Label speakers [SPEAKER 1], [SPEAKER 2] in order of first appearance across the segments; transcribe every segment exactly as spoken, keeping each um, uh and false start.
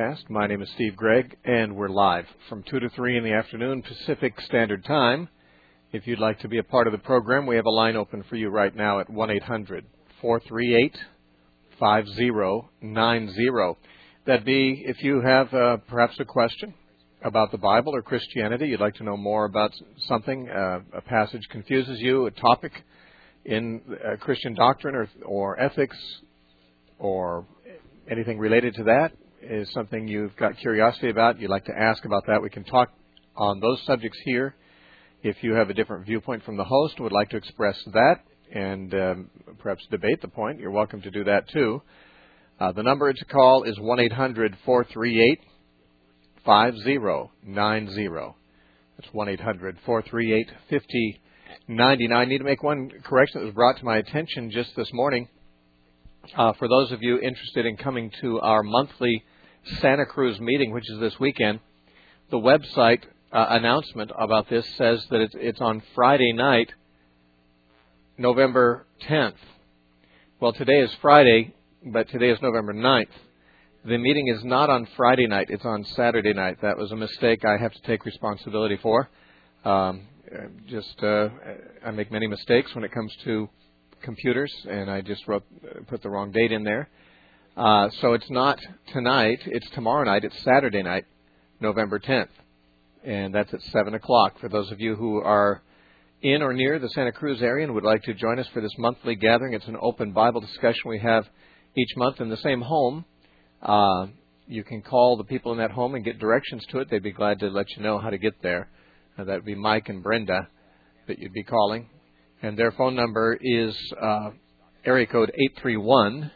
[SPEAKER 1] broadcast. My name is Steve Gregg, and we're live from two to three in the afternoon Pacific Standard Time. If you'd like to be a part of the program, we have a line open for you right now at one eight hundred, four three eight, five zero nine zero. That'd be if you have uh, perhaps a question about the Bible or Christianity, you'd like to know more about something, uh, a passage confuses you, a topic in uh, Christian doctrine or, or ethics or anything related to that is something you've got curiosity about, you'd like to ask about that, we can talk on those subjects here. If you have a different viewpoint from the host and would like to express that and um, perhaps debate the point, you're welcome to do that too. Uh, the number to call is one eight hundred, four three eight, five zero nine zero. That's one eight hundred, four three eight, five zero nine zero. I need to make one correction that was brought to my attention just this morning. Uh, for those of you interested in coming to our monthly Santa Cruz meeting, which is this weekend, the website uh, announcement about this says that it's, it's on Friday night, November tenth. Well, today is Friday, but today is November ninth. The meeting is not on Friday night. It's on Saturday night. That was a mistake I have to take responsibility for. Um, just uh, I make many mistakes when it comes to computers, and I just wrote, put the wrong date in there. Uh, so it's not tonight. It's tomorrow night. It's Saturday night, November tenth. And that's at seven o'clock. For those of you who are in or near the Santa Cruz area and would like to join us for this monthly gathering, it's an open Bible discussion we have each month in the same home. Uh, you can call the people in that home and get directions to it. They'd be glad to let you know how to get there. Uh, that would be Mike and Brenda that you'd be calling. And their phone number is uh, area code eight three one.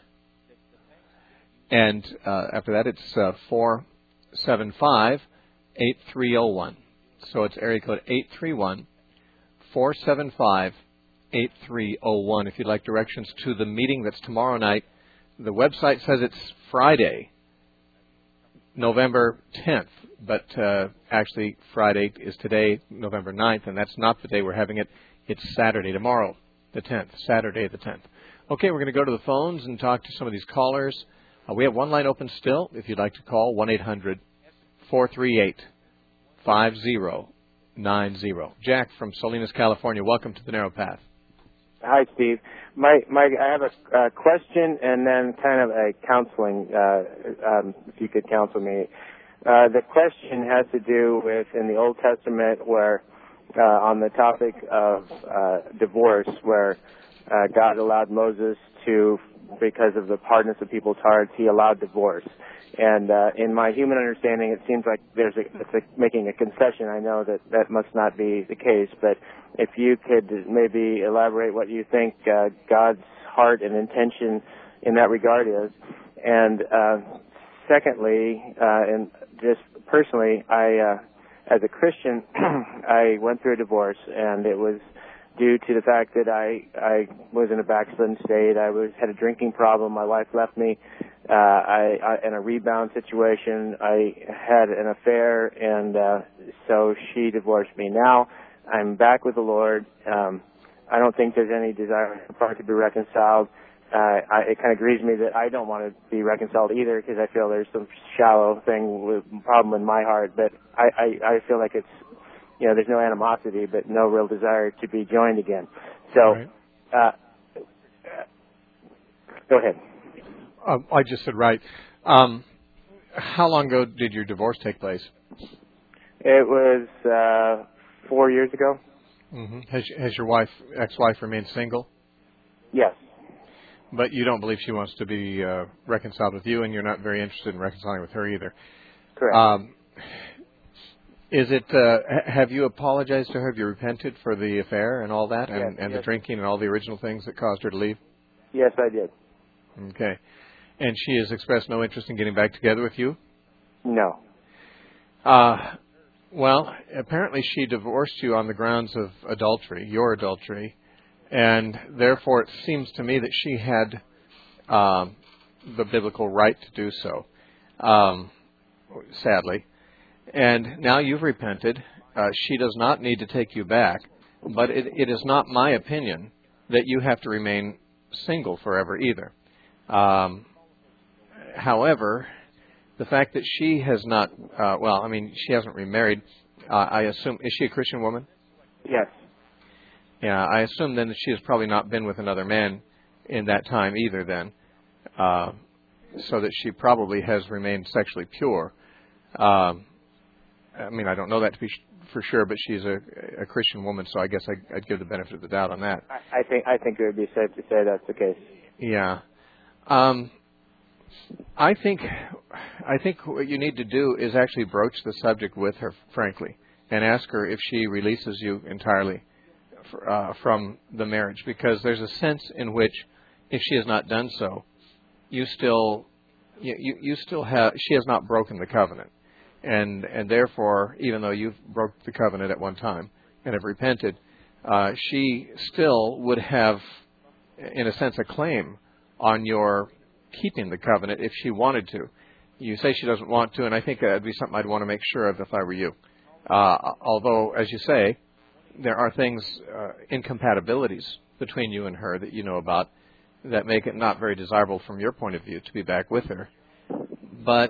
[SPEAKER 1] And uh, after that, it's uh, four seven five, eight three zero one. So it's area code eight three one, four seven five, eight three zero one. If you'd like directions to the meeting that's tomorrow night, the website says it's Friday, November tenth. But uh, actually, Friday is today, November ninth, and that's not the day we're having it. It's Saturday, tomorrow, the tenth, Saturday the tenth. Okay, we're going to go to the phones and talk to some of these callers. Uh, we have one line open still. If you'd like to call, one eight hundred, four three eight, five zero nine zero. Jack from Salinas, California, welcome to the Narrow Path.
[SPEAKER 2] Hi, Steve. My, my, I have a uh, question and then kind of a counseling, uh, um, if you could counsel me. Uh, the question has to do with in the Old Testament where Uh, on the topic of uh, divorce, where uh, God allowed Moses to, because of the hardness of people's hearts, he allowed divorce. And uh, in my human understanding, it seems like there's a, it's a, making a concession. I know that that must not be the case, but if you could maybe elaborate what you think uh, God's heart and intention in that regard is. And uh, secondly, uh, and just personally, I... Uh, As a Christian, I went through a divorce, and it was due to the fact that I I was in a backslidden state. I was had a drinking problem. My wife left me uh, I, I, in a rebound situation. I had an affair, and uh, so she divorced me. Now I'm back with the Lord. Um, I don't think there's any desire for it to be reconciled. Uh, I, it kind of grieves me that I don't want to be reconciled either, because I feel there's some shallow thing with problem in my heart. But I, I, I feel like it's, you know, there's no animosity, but no real desire to be joined again. So, right. uh, go ahead.
[SPEAKER 1] Uh, I just said right. Um, how long ago did your divorce take place?
[SPEAKER 2] It was uh, four years ago.
[SPEAKER 1] Mm-hmm. Has, has your wife, ex-wife, remained single?
[SPEAKER 2] Yes.
[SPEAKER 1] But you don't believe she wants to be uh, reconciled with you, and you're not very interested in reconciling with her either.
[SPEAKER 2] Correct.
[SPEAKER 1] Um, is it? Uh, have you apologized to her? Have you repented for the affair and all that, and,
[SPEAKER 2] yes,
[SPEAKER 1] and
[SPEAKER 2] yes.
[SPEAKER 1] the drinking and all the original things that caused her to leave?
[SPEAKER 2] Yes, I did.
[SPEAKER 1] Okay. And she has expressed no interest in getting back together with you?
[SPEAKER 2] No.
[SPEAKER 1] Uh, well, apparently she divorced you on the grounds of adultery, your adultery. And therefore, it seems to me that she had um, the biblical right to do so, um, sadly. And now you've repented. Uh, she does not need to take you back. But it, it is not my opinion that you have to remain single forever either. Um, however, the fact that she has not, uh, well, I mean, she hasn't remarried, uh, I assume, is she a Christian woman?
[SPEAKER 2] Yes.
[SPEAKER 1] Yeah, I assume then that she has probably not been with another man in that time either then, uh, so that she probably has remained sexually pure. Um, I mean, I don't know that to be sh- for sure, but she's a, a Christian woman, so I guess I, I'd give the benefit of the doubt on that.
[SPEAKER 2] I, I think I think it would be safe to say that's the case.
[SPEAKER 1] Yeah. Um, I think I think what you need to do is actually broach the subject with her, frankly, and ask her if she releases you entirely f- uh, from the marriage, because there's a sense in which, if she has not done so, you still you, you, you still have she has not broken the covenant. And and therefore, even though you've broke the covenant at one time and have repented, uh, she still would have, in a sense, a claim on your keeping the covenant if she wanted to. You say she doesn't want to, and I think that would be something I'd want to make sure of if I were you. Uh, although, as you say, there are things, uh, incompatibilities between you and her that you know about that make it not very desirable from your point of view to be back with her. But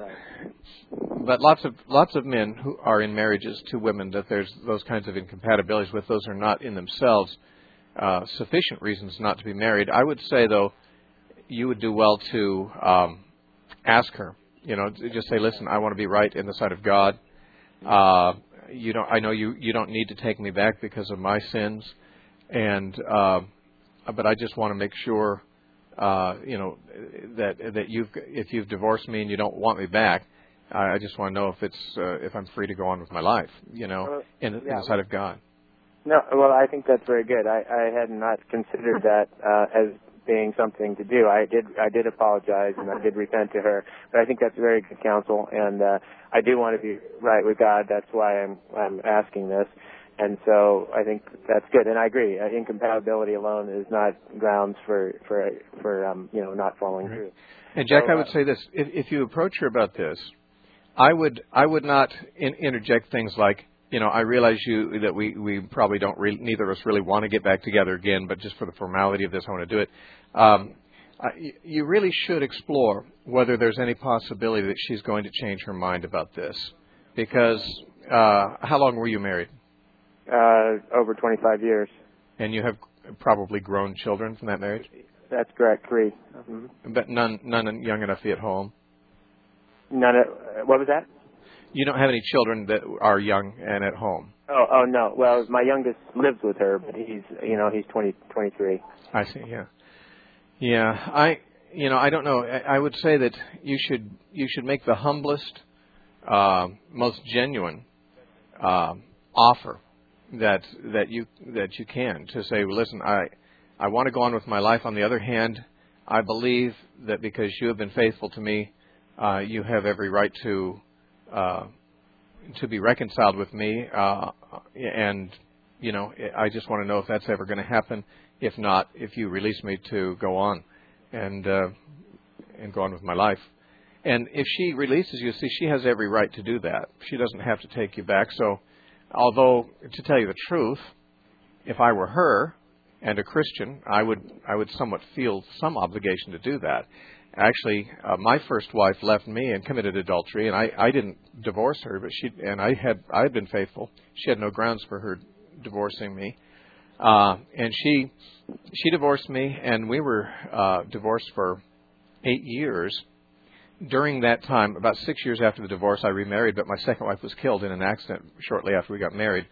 [SPEAKER 1] but lots of lots of men who are in marriages to women that there's those kinds of incompatibilities with, those are not in themselves uh, sufficient reasons not to be married. I would say, though, you would do well to um, ask her. You know, just say, "Listen, I want to be right in the sight of God. Uh, you don't. I know you. You don't need to take me back because of my sins, and uh, but I just want to make sure." Uh, you know, that that you've if you've divorced me and you don't want me back, I, I just want to know if it's uh, if I'm free to go on with my life, you know, in,
[SPEAKER 2] yeah.
[SPEAKER 1] in the sight of God.
[SPEAKER 2] No, well, I think that's very good. I, I had not considered that uh, as being something to do. I did I did apologize and I did repent to her, but I think that's very good counsel, and uh, I do want to be right with God. That's why I'm I'm asking this. And so I think that's good, and I agree. Uh, incompatibility alone is not grounds for for for um, you know not following
[SPEAKER 1] Right.
[SPEAKER 2] through.
[SPEAKER 1] And Jack,
[SPEAKER 2] so,
[SPEAKER 1] I would
[SPEAKER 2] uh,
[SPEAKER 1] say this: if, if you approach her about this, I would I would not in, interject things like, you know, I realize you that we we probably don't really, neither of us really want to get back together again, but just for the formality of this, I want to do it. Um, I, you really should explore whether there's any possibility that she's going to change her mind about this, because uh, how long were you married?
[SPEAKER 2] Uh, over twenty-five years.
[SPEAKER 1] And you have probably grown children from that marriage?
[SPEAKER 2] That's correct, three. Mm-hmm.
[SPEAKER 1] But none none young enough to be at home?
[SPEAKER 2] None of, what was that?
[SPEAKER 1] You don't have any children that are young and at home?
[SPEAKER 2] Oh, oh no. Well, my youngest lives with her, but he's, you know, he's twenty, twenty-three.
[SPEAKER 1] I see, yeah. Yeah, I, you know, I don't know. I, I would say that you should you should make the humblest, uh, most genuine uh, offer that that you that you can to say, well, listen, I I want to go on with my life. On the other hand, I believe that because you have been faithful to me, uh, you have every right to uh, to be reconciled with me. Uh, and you know, I just want to know if that's ever going to happen. If not, if you release me to go on and uh, and go on with my life. And if she releases you, see, she has every right to do that. She doesn't have to take you back. So, although, to tell you the truth, if I were her and a Christian, I would I would somewhat feel some obligation to do that. Actually, uh, my first wife left me and committed adultery, and I, I didn't divorce her, but she and I had I had been faithful. She had no grounds for her divorcing me, uh, and she she divorced me, and we were uh, divorced for eight years. During that time, about six years after the divorce, I remarried, but my second wife was killed in an accident shortly after we got married.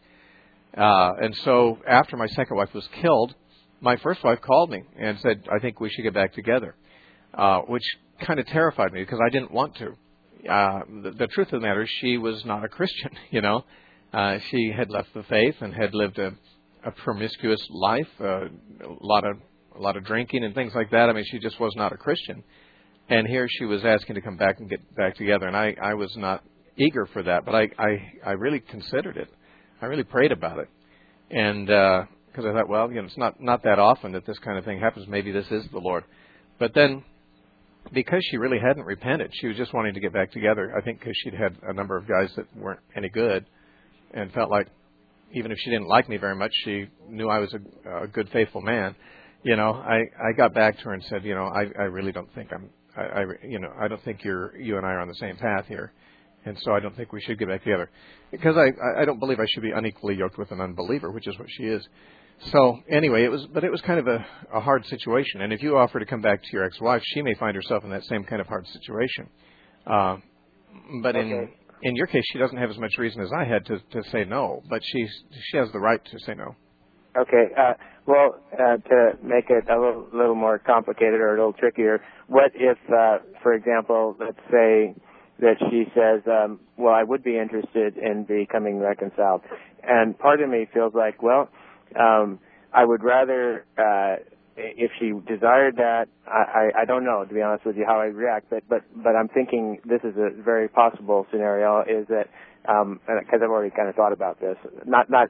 [SPEAKER 1] Uh, and so after my second wife was killed, my first wife called me and said, I think we should get back together, uh, which kind of terrified me because I didn't want to. Uh, the, the truth of the matter is she was not a Christian, you know. Uh, she had left the faith and had lived a, a promiscuous life, uh, a lot of a lot of drinking and things like that. I mean, she just was not a Christian. And here she was asking to come back and get back together, and I, I was not eager for that, but I, I, I really considered it. I really prayed about it, and because uh, I thought, well, you know, it's not, not that often that this kind of thing happens. Maybe this is the Lord. But then, because she really hadn't repented, she was just wanting to get back together. I think because she'd had a number of guys that weren't any good, and felt like even if she didn't like me very much, she knew I was a, a good, faithful man. You know, I, I got back to her and said, you know, I, I really don't think I'm I, I, you know, I don't think you're, you and I are on the same path here, and so I don't think we should get back together, because I, I don't believe I should be unequally yoked with an unbeliever, which is what she is. So anyway, it was, but it was kind of a, a hard situation, and if you offer to come back to your ex-wife, she may find herself in that same kind of hard situation. Uh, but
[SPEAKER 2] okay.
[SPEAKER 1] in in your case, she doesn't have as much reason as I had to, to say no, but she she has the right to say no.
[SPEAKER 2] Okay. Uh, well, uh, to make it a little, little more complicated or a little trickier, what if, uh, for example, let's say that she says, um, well, I would be interested in becoming reconciled. And part of me feels like, well, um, I would rather, uh, if she desired that, I, I, I don't know, to be honest with you, how I'd react, but, but, but I'm thinking this is a very possible scenario, is that, um, because I've already kind of thought about this, not, not,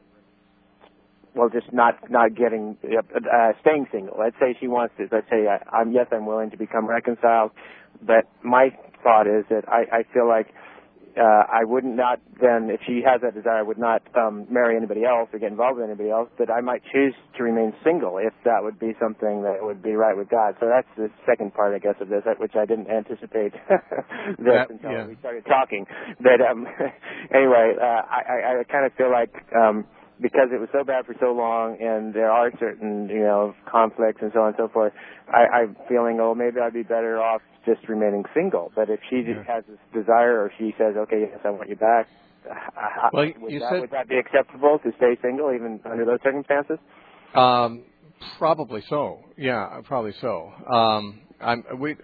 [SPEAKER 2] well, just not not getting uh, staying single. Let's say she wants to. Let's say I, I'm yes, I'm willing to become reconciled, but my thought is that I, I feel like uh, I would not then, if she has that desire, I would not um, marry anybody else or get involved with anybody else. But I might choose to remain single if that would be something that would be right with God. So that's the second part, I guess, of this, which I didn't anticipate this
[SPEAKER 1] that,
[SPEAKER 2] until
[SPEAKER 1] yeah.
[SPEAKER 2] we started talking. But um, anyway, uh, I, I, I kind of feel like. Um, Because it was so bad for so long, and there are certain, you know, conflicts and so on and so forth, I, I'm feeling, oh, maybe I'd be better off just remaining single. But if she
[SPEAKER 1] yeah.
[SPEAKER 2] has this desire, or she says, okay, yes, I want you back,
[SPEAKER 1] well,
[SPEAKER 2] would,
[SPEAKER 1] you
[SPEAKER 2] that,
[SPEAKER 1] said,
[SPEAKER 2] would that be acceptable to stay single even under those circumstances?
[SPEAKER 1] Um, probably so. Yeah, probably so. Um, I'm, we,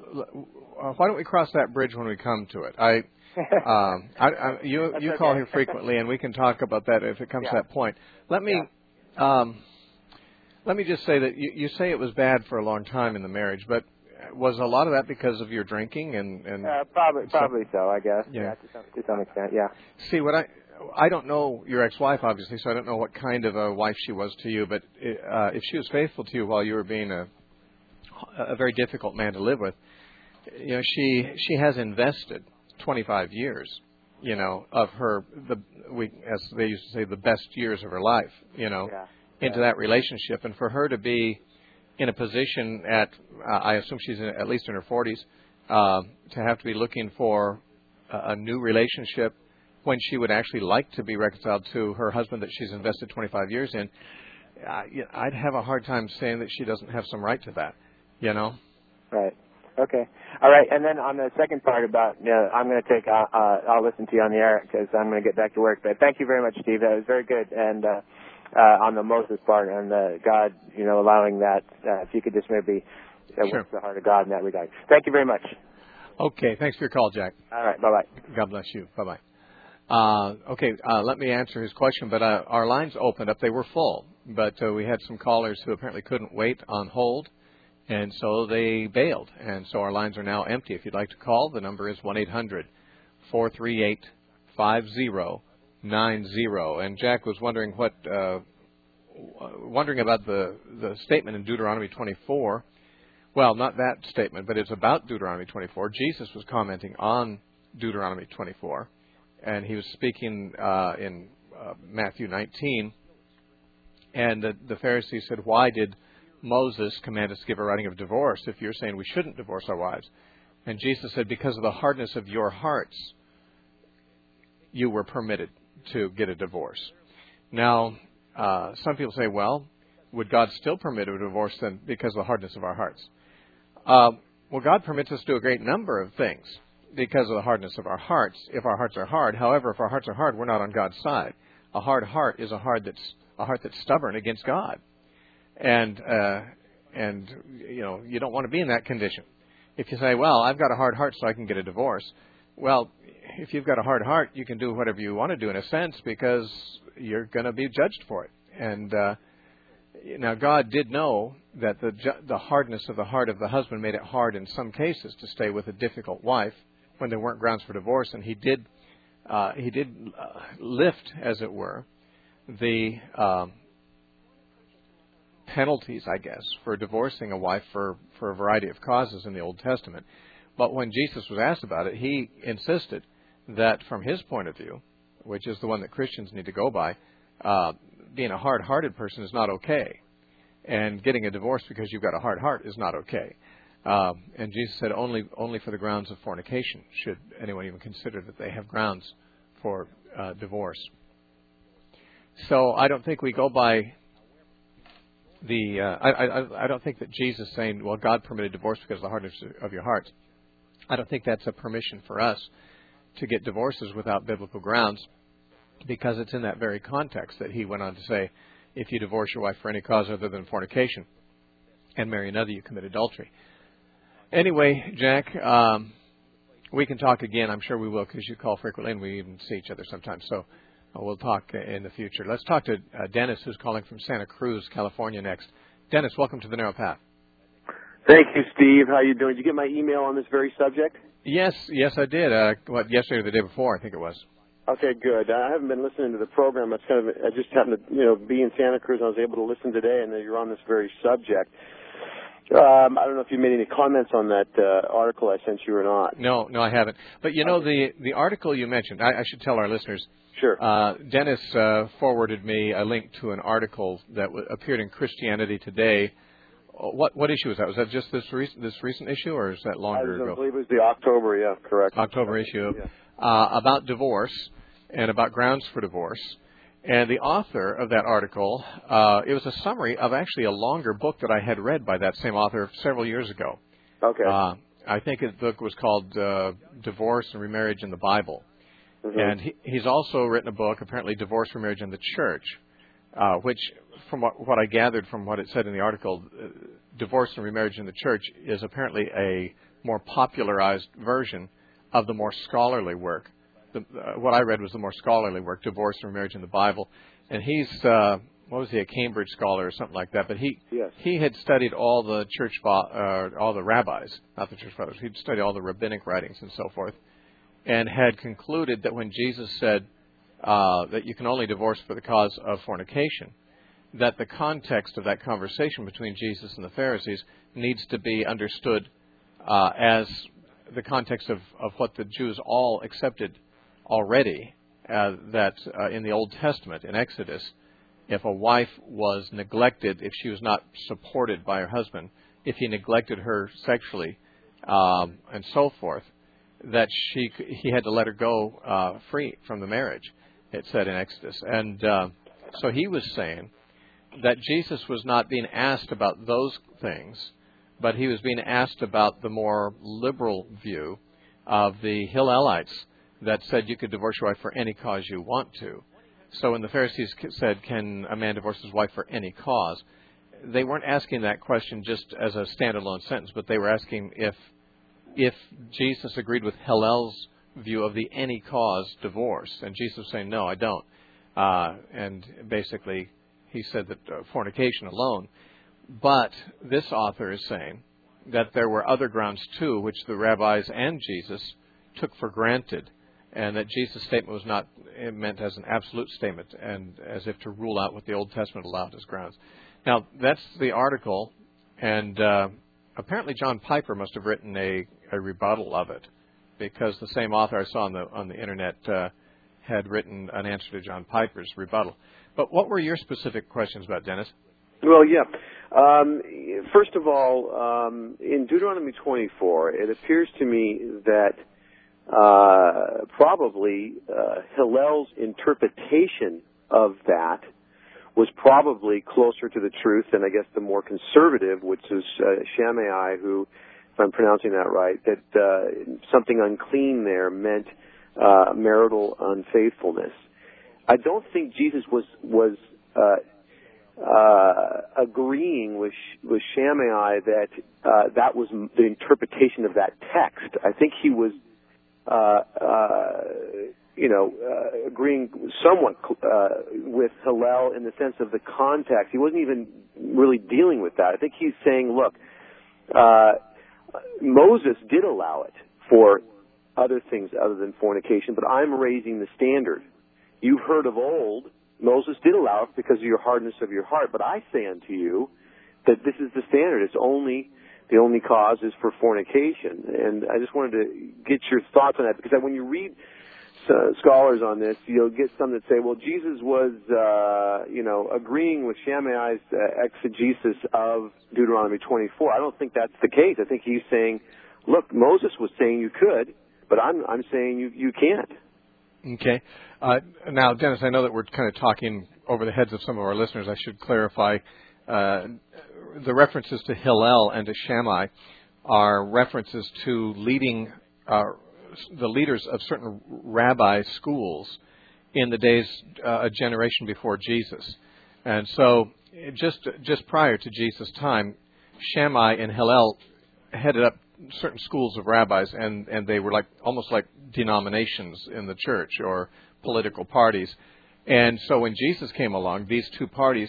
[SPEAKER 1] why don't we cross that bridge when we come to it? I. um, I, I, you you
[SPEAKER 2] okay.
[SPEAKER 1] call here frequently, and we can talk about that if it comes
[SPEAKER 2] yeah.
[SPEAKER 1] to that point. Let me
[SPEAKER 2] yeah.
[SPEAKER 1] um, let me just say that you, you say it was bad for a long time in the marriage, but was a lot of that because of your drinking and and
[SPEAKER 2] uh, probably probably so, so I guess.
[SPEAKER 1] Yeah,
[SPEAKER 2] yeah to, some, to some extent. Yeah.
[SPEAKER 1] See, what I I don't know your ex-wife obviously, so I don't know what kind of a wife she was to you. But uh, if she was faithful to you while you were being a a very difficult man to live with, you know, she she has invested twenty-five years, you know, of her, the we as they used to say, the best years of her life, you know,
[SPEAKER 2] yeah.
[SPEAKER 1] into
[SPEAKER 2] yeah.
[SPEAKER 1] that relationship. And for her to be in a position at, uh, I assume she's in, at least in her forties, uh, to have to be looking for a, a new relationship when she would actually like to be reconciled to her husband that she's invested twenty-five years in, uh, I'd have a hard time saying that she doesn't have some right to that, you know.
[SPEAKER 2] Right. Okay. All right. And then on the second part about, you know, I'm going to take, uh, uh, I'll listen to you on the air because I'm going to get back to work. But thank you very much, Steve. That was very good. And uh, uh, on the Moses part and uh, God, you know, allowing that, uh, if you could just maybe uh,
[SPEAKER 1] Sure.
[SPEAKER 2] work the heart of God in that regard. Thank you very much.
[SPEAKER 1] Okay. Thanks for your call, Jack.
[SPEAKER 2] All right. Bye-bye.
[SPEAKER 1] God bless you. Bye-bye. Uh, okay. Uh, let me answer his question. But uh, our lines opened up. They were full. But uh, we had some callers who apparently couldn't wait on hold. And so they bailed, and so our lines are now empty. If you'd like to call, the number is one eight hundred four three eight five zero nine zero. And Jack was wondering what, uh, wondering about the, the statement in Deuteronomy twenty-four. Well, not that statement, but it's about Deuteronomy twenty-four. Jesus was commenting on Deuteronomy twenty-four, and he was speaking uh, in uh, Matthew nineteen. And the, the Pharisees said, why did Moses command us to give a writing of divorce if you're saying we shouldn't divorce our wives? And Jesus said, because of the hardness of your hearts, you were permitted to get a divorce. Now, uh, some people say, well, would God still permit a divorce then because of the hardness of our hearts? Uh, well, God permits us to do a great number of things because of the hardness of our hearts, if our hearts are hard. However, if our hearts are hard, we're not on God's side. A hard heart is a heart that's a heart that's stubborn against God. And, uh, and, you know, you don't want to be in that condition. If you say, well, I've got a hard heart so I can get a divorce. Well, if you've got a hard heart, you can do whatever you want to do in a sense because you're going to be judged for it. And, uh, now God did know that the, ju- the hardness of the heart of the husband made it hard in some cases to stay with a difficult wife when there weren't grounds for divorce. And he did, uh, he did uh, lift, as it were, the, um, penalties, I guess, for divorcing a wife for, for a variety of causes in the Old Testament. But when Jesus was asked about it, he insisted that from his point of view, which is the one that Christians need to go by, uh, being a hard-hearted person is not okay. And getting a divorce because you've got a hard heart is not okay. Um, and Jesus said only only for the grounds of fornication should anyone even consider that they have grounds for uh, divorce. So I don't think we go by the. Uh, I, I I don't think that Jesus saying, "Well, God permitted divorce because of the hardness of your hearts." I don't think that's a permission for us to get divorces without biblical grounds, because it's in that very context that he went on to say, "If you divorce your wife for any cause other than fornication, and marry another, you commit adultery." Anyway, Jack, um, we can talk again. I'm sure we will, because you call frequently, and we even see each other sometimes. So uh, we'll talk in the future. Let's talk to uh, Dennis, who's calling from Santa Cruz, California, next. Dennis, welcome to the Narrow Path.
[SPEAKER 3] Thank you, Steve. How you doing? Did you get my email on this very subject?
[SPEAKER 1] Yes, yes, I did. Uh, what, yesterday or the day before, I think it was.
[SPEAKER 3] Okay, good. I haven't been listening to the program. It's kind of, I just happened to, you know, be in Santa Cruz, and I was able to listen today, and you're on this very subject. Um, I don't know if you made any comments on that uh, article I sent you or not.
[SPEAKER 1] No, no, I haven't. But, you know, the, the article you mentioned, I, I should tell our listeners.
[SPEAKER 3] Sure.
[SPEAKER 1] Uh, Dennis uh, forwarded me a link to an article that w- appeared in Christianity Today. What what issue was that? Was that just this recent, this recent issue, or is that longer
[SPEAKER 3] I
[SPEAKER 1] ago?
[SPEAKER 3] I believe it was the October, yeah, correct.
[SPEAKER 1] October issue,
[SPEAKER 3] yeah.
[SPEAKER 1] uh, about divorce and about grounds for divorce. And the author of that article, uh, it was a summary of actually a longer book that I had read by that same author several years ago.
[SPEAKER 3] Okay.
[SPEAKER 1] Uh, I think his book was called uh, Divorce and Remarriage in the Bible. Mm-hmm. And he, he's also written a book, apparently Divorce, Remarriage in the Church, uh, which, from what, what I gathered from what it said in the article, uh, Divorce and Remarriage in the Church is apparently a more popularized version of the more scholarly work. The, uh, what I read was the more scholarly work, Divorce and Remarriage in the Bible. And he's, uh, what was he, a Cambridge scholar or something like that. But he
[SPEAKER 3] yes. he
[SPEAKER 1] had studied all the church, uh, all the rabbis, not the church fathers. He'd studied all the rabbinic writings and so forth, and had concluded that when Jesus said uh, that you can only divorce for the cause of fornication, that the context of that conversation between Jesus and the Pharisees needs to be understood uh, as the context of, of what the Jews all accepted already, uh, that uh, in the Old Testament, in Exodus, if a wife was neglected, if she was not supported by her husband, if he neglected her sexually, um, and so forth, that she he had to let her go uh, free from the marriage, it said in Exodus. And uh, so he was saying that Jesus was not being asked about those things, but he was being asked about the more liberal view of the Hillelites that said you could divorce your wife for any cause you want to. So when the Pharisees said, can a man divorce his wife for any cause, they weren't asking that question just as a standalone sentence, but they were asking if if Jesus agreed with Hillel's view of the any cause divorce. And Jesus was saying, no, I don't. Uh, and basically, he said that uh, fornication alone. But this author is saying that there were other grounds, too, which the rabbis and Jesus took for granted, and that Jesus' statement was not meant as an absolute statement and as if to rule out what the Old Testament allowed as grounds. Now, that's the article, and uh, apparently John Piper must have written a, a rebuttal of it, because the same author I saw on the on the Internet uh, had written an answer to John Piper's rebuttal. But what were your specific questions about, Dennis?
[SPEAKER 3] Well, yeah. Um, first of all, um, in Deuteronomy twenty-four, it appears to me that uh, probably uh, Hillel's interpretation of that was probably closer to the truth than, I guess, the more conservative, which is uh, Shammai, who, if I'm pronouncing that right, that uh, something unclean there meant uh, marital unfaithfulness. I don't think Jesus was was uh, uh, agreeing with with Shammai that uh, that was the interpretation of that text. I think he was, uh, uh, you know, uh, agreeing somewhat uh, with Hillel in the sense of the context. He wasn't even really dealing with that. I think he's saying, look, uh, Moses did allow it for other things other than fornication, but I'm raising the standard. You've heard of old, Moses did allow it because of your hardness of your heart, but I say unto you that this is the standard. It's only, the only cause is for fornication. And I just wanted to get your thoughts on that, because when you read uh, scholars on this, you'll get some that say, well, Jesus was, uh, you know, agreeing with Shammai's uh, exegesis of Deuteronomy twenty-four. I don't think that's the case. I think he's saying, look, Moses was saying you could, but I'm I'm saying you, you can't.
[SPEAKER 1] Okay. Uh, now, Dennis, I know that we're kind of talking over the heads of some of our listeners. I should clarify. Uh, the references to Hillel and to Shammai are references to leading uh, the leaders of certain rabbi schools in the days uh, a generation before Jesus. And so just just prior to Jesus' time, Shammai and Hillel headed up certain schools of rabbis, and, and they were like almost like denominations in the church or political parties. And so when Jesus came along, these two parties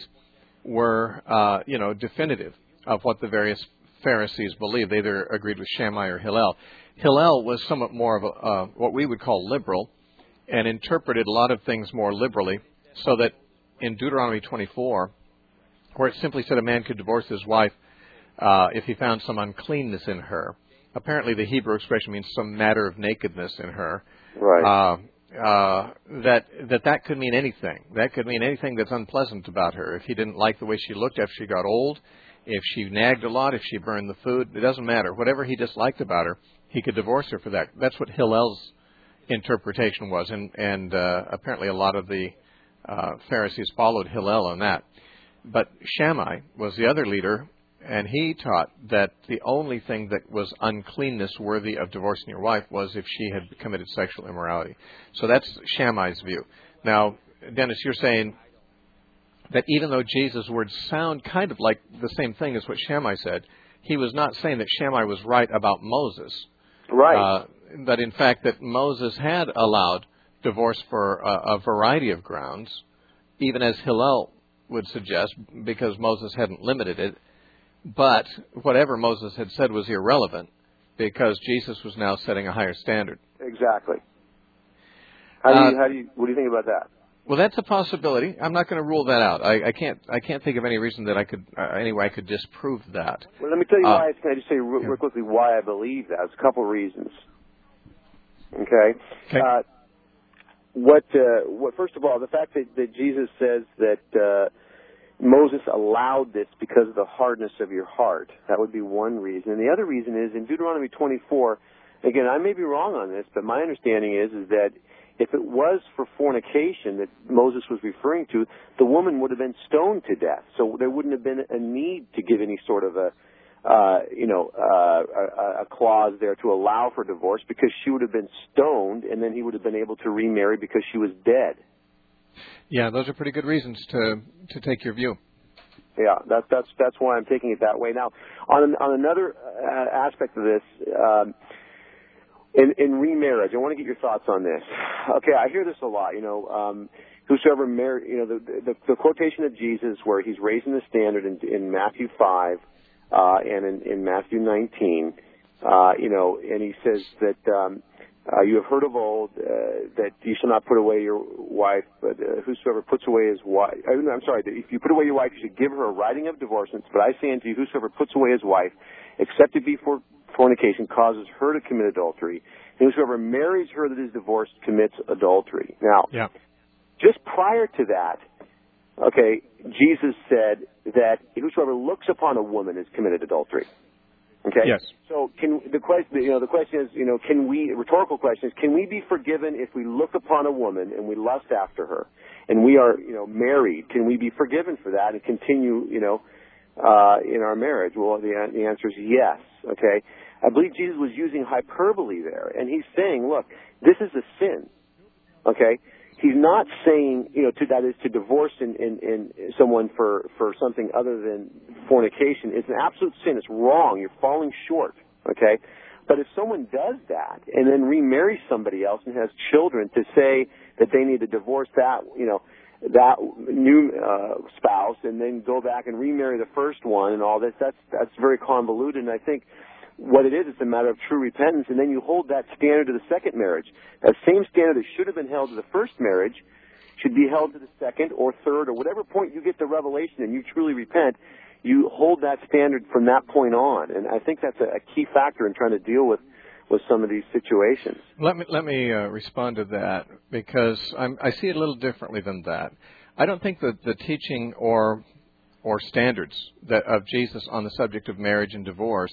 [SPEAKER 1] were, uh, you know, definitive of what the various Pharisees believed. They either agreed with Shammai or Hillel. Hillel was somewhat more of a, uh, what we would call liberal, and interpreted a lot of things more liberally, so that in Deuteronomy twenty-four, where it simply said a man could divorce his wife uh, if he found some uncleanness in her. Apparently the Hebrew expression means some matter of nakedness in her.
[SPEAKER 3] Right.
[SPEAKER 1] Uh, uh, that, that that could mean anything. That could mean anything that's unpleasant about her. If he didn't like the way she looked after she got old, if she nagged a lot, if she burned the food, it doesn't matter. Whatever he disliked about her, he could divorce her for that. That's what Hillel's interpretation was, and, and uh, apparently a lot of the uh, Pharisees followed Hillel on that. But Shammai was the other leader, and he taught that the only thing that was uncleanness worthy of divorcing your wife was if she had committed sexual immorality. So that's Shammai's view. Now, Dennis, you're saying that even though Jesus' words sound kind of like the same thing as what Shammai said, he was not saying that Shammai was right about Moses.
[SPEAKER 3] Right.
[SPEAKER 1] Uh, that in fact that Moses had allowed divorce for a, a variety of grounds, even as Hillel would suggest, because Moses hadn't limited it. But whatever Moses had said was irrelevant, because Jesus was now setting a higher standard.
[SPEAKER 3] Exactly. How do you,
[SPEAKER 1] Uh,
[SPEAKER 3] how do you, what do you think about that?
[SPEAKER 1] Well, that's a possibility. I'm not going to rule that out. I, I can't. I can't think of any reason that I could. Uh, any way I could disprove that.
[SPEAKER 3] Well, let me tell you
[SPEAKER 1] uh,
[SPEAKER 3] why. Can I just say real, real quickly why I believe that? It's a couple of reasons. Okay.
[SPEAKER 1] Okay.
[SPEAKER 3] Uh, what? Uh, what? First of all, the fact that, that Jesus says that uh, Moses allowed this because of the hardness of your heart. That would be one reason. And the other reason is in Deuteronomy twenty-four. Again, I may be wrong on this, but my understanding is is that if it was for fornication that Moses was referring to, the woman would have been stoned to death. So there wouldn't have been a need to give any sort of a, uh, you know, uh, a, a clause there to allow for divorce, because she would have been stoned, and then he would have been able to remarry because she was dead.
[SPEAKER 1] Yeah, those are pretty good reasons to to take your view.
[SPEAKER 3] Yeah, that's that's that's why I'm taking it that way. Now, on on another uh, aspect of this. Um, In, in remarriage, I want to get your thoughts on this. Okay, I hear this a lot. You know, um, whosoever married, you know, the, the the quotation of Jesus where he's raising the standard in, in Matthew five uh, and in, in Matthew nineteen. Uh, you know, and he says that um, uh, you have heard of old uh, that you shall not put away your wife, but uh, whosoever puts away his wife. I'm sorry, that if you put away your wife, you should give her a writing of divorcements. But I say unto you, whosoever puts away his wife, except it be for fornication, causes her to commit adultery. And whosoever marries her that is divorced commits adultery. Now,
[SPEAKER 1] yeah.
[SPEAKER 3] just prior to that, okay, Jesus said that whosoever looks upon a woman has committed adultery. Okay.
[SPEAKER 1] Yes.
[SPEAKER 3] So, can the question? You know, the question is, you know, can we? Rhetorical question is, can we be forgiven if we look upon a woman and we lust after her, and we are, you know, married? Can we be forgiven for that and continue, you know, uh, in our marriage? Well, the the answer is yes. Okay. I believe Jesus was using hyperbole there, and he's saying, look, this is a sin, okay? He's not saying, you know, to, that is to divorce in, in, in someone for, for something other than fornication. It's an absolute sin. It's wrong. You're falling short, okay? But if someone does that and then remarries somebody else and has children, to say that they need to divorce that, you know, that new uh, spouse and then go back and remarry the first one and all this, that's, that's very convoluted, and I think what it is, it's a matter of true repentance, and then you hold that standard to the second marriage. That same standard that should have been held to the first marriage should be held to the second or third or whatever point you get the revelation and you truly repent, you hold that standard from that point on. And I think that's a, a key factor in trying to deal with, with some of these situations.
[SPEAKER 1] Let me let me uh, respond to that, because I'm, I see it a little differently than that. I don't think that the teaching or or standards that of Jesus on the subject of marriage and divorce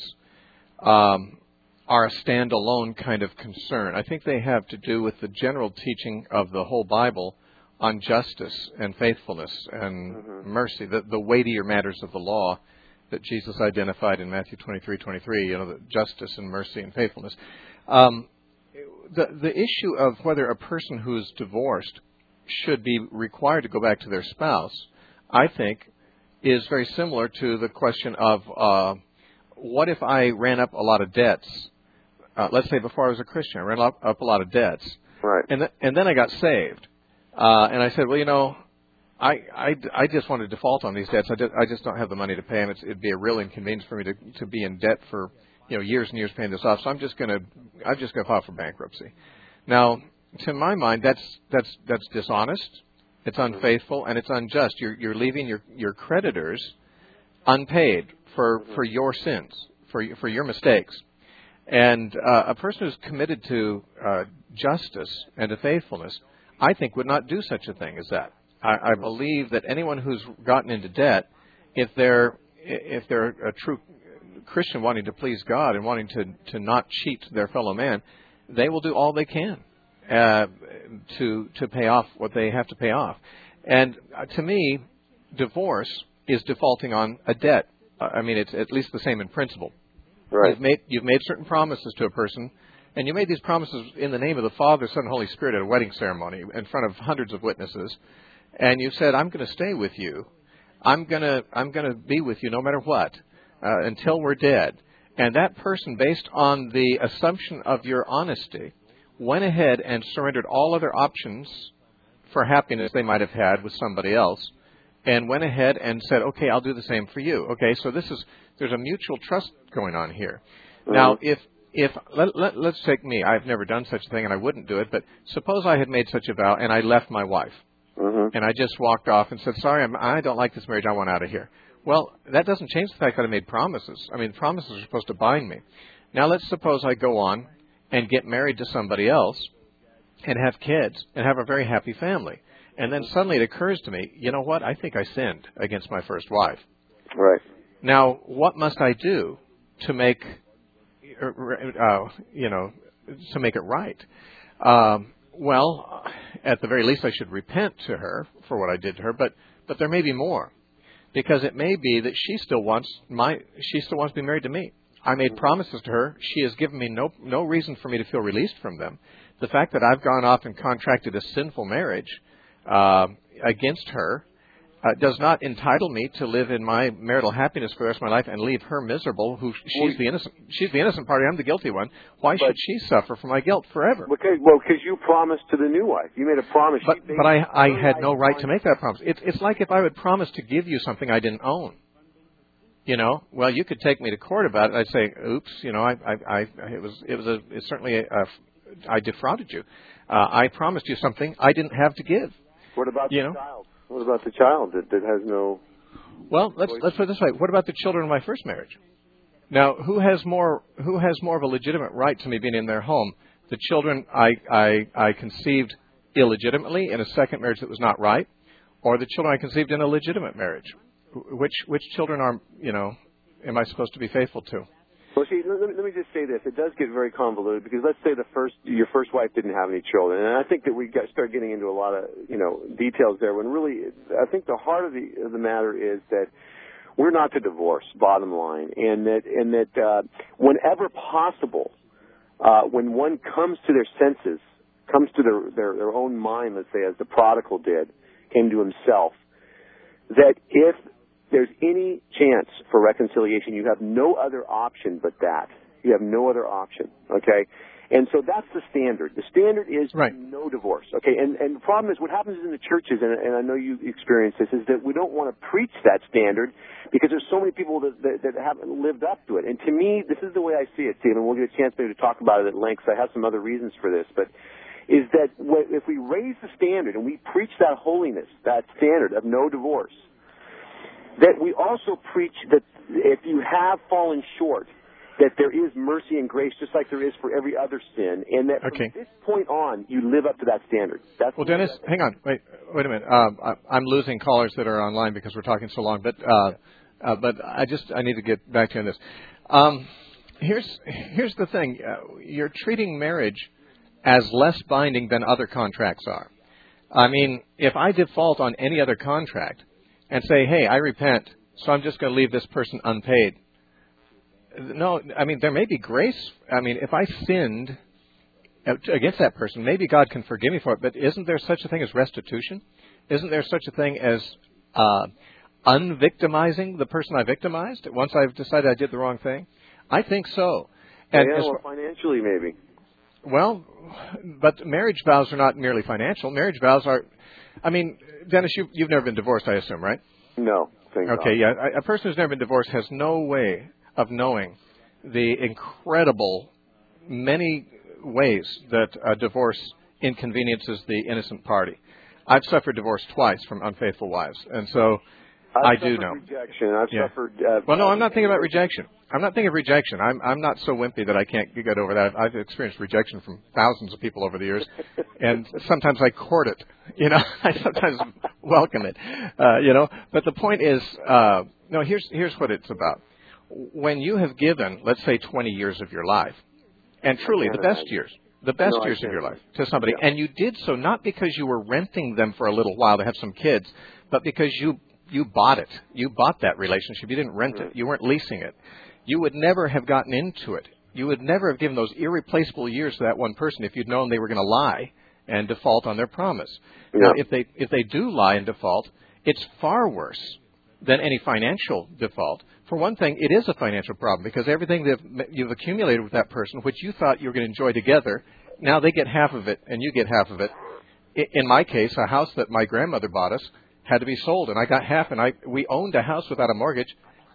[SPEAKER 1] um, are a standalone kind of concern. I think they have to do with the general teaching of the whole Bible on justice and faithfulness and mm-hmm. mercy, the, the weightier matters of the law that Jesus identified in Matthew twenty-three twenty-three, you know, the justice and mercy and faithfulness. Um, the the issue of whether a person who's divorced should be required to go back to their spouse, I think, is very similar to the question of uh, what if I ran up a lot of debts? Uh, let's say before I was a Christian, I ran up, up a lot of debts,
[SPEAKER 3] right?
[SPEAKER 1] And th- and then I got saved, uh, and I said, well, you know, I, I, I just want to default on these debts. I just, I just don't have the money to pay them. It's, it'd be a real inconvenience for me to, to be in debt for, you know, years and years paying this off. So I'm just going to I'm just going to file for bankruptcy. Now, to my mind, that's that's that's dishonest. It's unfaithful and it's unjust. You're you're leaving your, your creditors unpaid for, for your sins, for for your mistakes. And uh, a person who's committed to uh, justice and to faithfulness, I think, would not do such a thing as that. I, I believe that anyone who's gotten into debt, if they're if they're a true Christian wanting to please God and wanting to, to not cheat their fellow man, they will do all they can uh, to to pay off what they have to pay off. And uh, to me, divorce is defaulting on a debt. Uh, I mean, it's at least the same in principle.
[SPEAKER 3] Right.
[SPEAKER 1] You've made you've made certain promises to a person, and you made these promises in the name of the Father, Son, and Holy Spirit at a wedding ceremony in front of hundreds of witnesses. And you said, "I'm going to stay with you. I'm going to I'm going to be with you no matter what uh, until we're dead." And that person, based on the assumption of your honesty, went ahead and surrendered all other options for happiness they might have had with somebody else, and went ahead and said, "Okay, I'll do the same for you." Okay, so this is there's a mutual trust going on here. Mm-hmm. Now, if if let, let, let's take me, I've never done such a thing, and I wouldn't do it. But suppose I had made such a vow and I left my wife. Mm-hmm. And I just walked off and said, sorry, I'm, I don't like this marriage. I want out of here. Well, that doesn't change the fact that I made promises. I mean, promises are supposed to bind me. Now, let's suppose I go on and get married to somebody else and have kids and have a very happy family. And then suddenly it occurs to me, you know what? I think I sinned against my first wife.
[SPEAKER 3] Right.
[SPEAKER 1] Now, what must I do to make, uh, you know, to make it right? Um, Well, at the very least, I should repent to her for what I did to her. But but there may be more, because it may be that she still wants my she still wants to be married to me. I made promises to her. She has given me no no reason for me to feel released from them. The fact that I've gone off and contracted a sinful marriage uh, against her uh, does not entitle me to live in my marital happiness for the rest of my life and leave her miserable. Who she's the innocent she's the innocent party. I'm the guilty one. Why but, should she suffer for my guilt forever?
[SPEAKER 3] Because well, because you promised to the new wife. You made a promise.
[SPEAKER 1] But but I I had no right to make that promise. It's it's like if I would promise to give you something I didn't own. You know, well, you could take me to court about it. I'd say, "Oops, you know, I, I, I it was, it was a, it's certainly, a, a, I defrauded you. Uh, I promised you something I didn't have to give."
[SPEAKER 3] What about
[SPEAKER 1] you
[SPEAKER 3] the
[SPEAKER 1] know?
[SPEAKER 3] child? What about the child that, that has no?
[SPEAKER 1] Well, let's voice? let's put it this way. What about the children of my first marriage? Now, who has more, who has more of a legitimate right to me being in their home? The children I, I, I conceived illegitimately in a second marriage that was not right, or the children I conceived in a legitimate marriage? Which which children are, you know, am I supposed to be faithful to?
[SPEAKER 3] Well, see, let me, let me just say this. It does get very convoluted because let's say the first your first wife didn't have any children, and I think that we got, start getting into a lot of you know details there. When really, I think the heart of the of the matter is that we're not to divorce. Bottom line, and that and that uh, whenever possible, uh, when one comes to their senses, comes to their, their their own mind, let's say, as the prodigal did, came to himself, that if there's any chance for reconciliation, you have no other option but that. You have no other option, okay? And so that's the standard. The standard is
[SPEAKER 1] right.
[SPEAKER 3] No divorce, okay? And and the problem is what happens in the churches, and, and I know you experience this, is that we don't want to preach that standard because there's so many people that, that, that haven't lived up to it. And to me, this is the way I see it, Stephen. We'll get a chance maybe to talk about it at length. I have some other reasons for this, but is that if we raise the standard and we preach that holiness, that standard of no divorce, that we also preach that if you have fallen short, that there is mercy and grace just like there is for every other sin, and that
[SPEAKER 1] okay.
[SPEAKER 3] from this point on, you live up to that standard. That's
[SPEAKER 1] well, Dennis, hang on. Wait wait a minute. Um, I, I'm losing callers that are online because we're talking so long, but uh, uh, but I just I need to get back to you on this. Um, here's here's the thing. Uh, you're treating marriage as less binding than other contracts are. I mean, if I default on any other contract and say, hey, I repent, so I'm just going to leave this person unpaid. No, I mean, there may be grace. I mean, if I sinned against that person, maybe God can forgive me for it, but isn't there such a thing as restitution? Isn't there such a thing as uh, unvictimizing the person I victimized once I've decided I did the wrong thing? I think so. And
[SPEAKER 3] yeah,
[SPEAKER 1] as,
[SPEAKER 3] well, financially maybe.
[SPEAKER 1] Well, but marriage vows are not merely financial. Marriage vows are, I mean, Dennis, you, you've never been divorced, I assume, right?
[SPEAKER 3] No, thank God.
[SPEAKER 1] Okay, yeah. A, a person who's never been divorced has no way of knowing the incredible many ways that a divorce inconveniences the innocent party. I've suffered divorce twice from unfaithful wives, and so
[SPEAKER 3] I've
[SPEAKER 1] I do know.
[SPEAKER 3] Rejection. I've
[SPEAKER 1] yeah.
[SPEAKER 3] suffered. Uh,
[SPEAKER 1] well, no, I'm not thinking about rejection. I'm not thinking of rejection. I'm I'm not so wimpy that I can't get over that. I've experienced rejection from thousands of people over the years, and sometimes I court it. You know, I sometimes welcome it. Uh, you know, but the point is, uh, no. Here's here's what it's about. When you have given, let's say, twenty years of your life, and truly the best years, the best
[SPEAKER 3] no,
[SPEAKER 1] years of your life to somebody,
[SPEAKER 3] yeah.
[SPEAKER 1] and you did so not because you were renting them for a little while to have some kids, but because you you bought it. You bought that relationship. You didn't rent
[SPEAKER 3] mm-hmm.
[SPEAKER 1] it. You weren't leasing it. You would never have gotten into it. You would never have given those irreplaceable years to that one person if you'd known they were going to lie and default on their promise.
[SPEAKER 3] Yeah.
[SPEAKER 1] Now, if they if they do lie and default, it's far worse than any financial default. For one thing, it is a financial problem because everything that you've accumulated with that person, which you thought you were going to enjoy together, now they get half of it and you get half of it. In my case, a house that my grandmother bought us had to be sold, and I got half, and I we owned a house without a mortgage.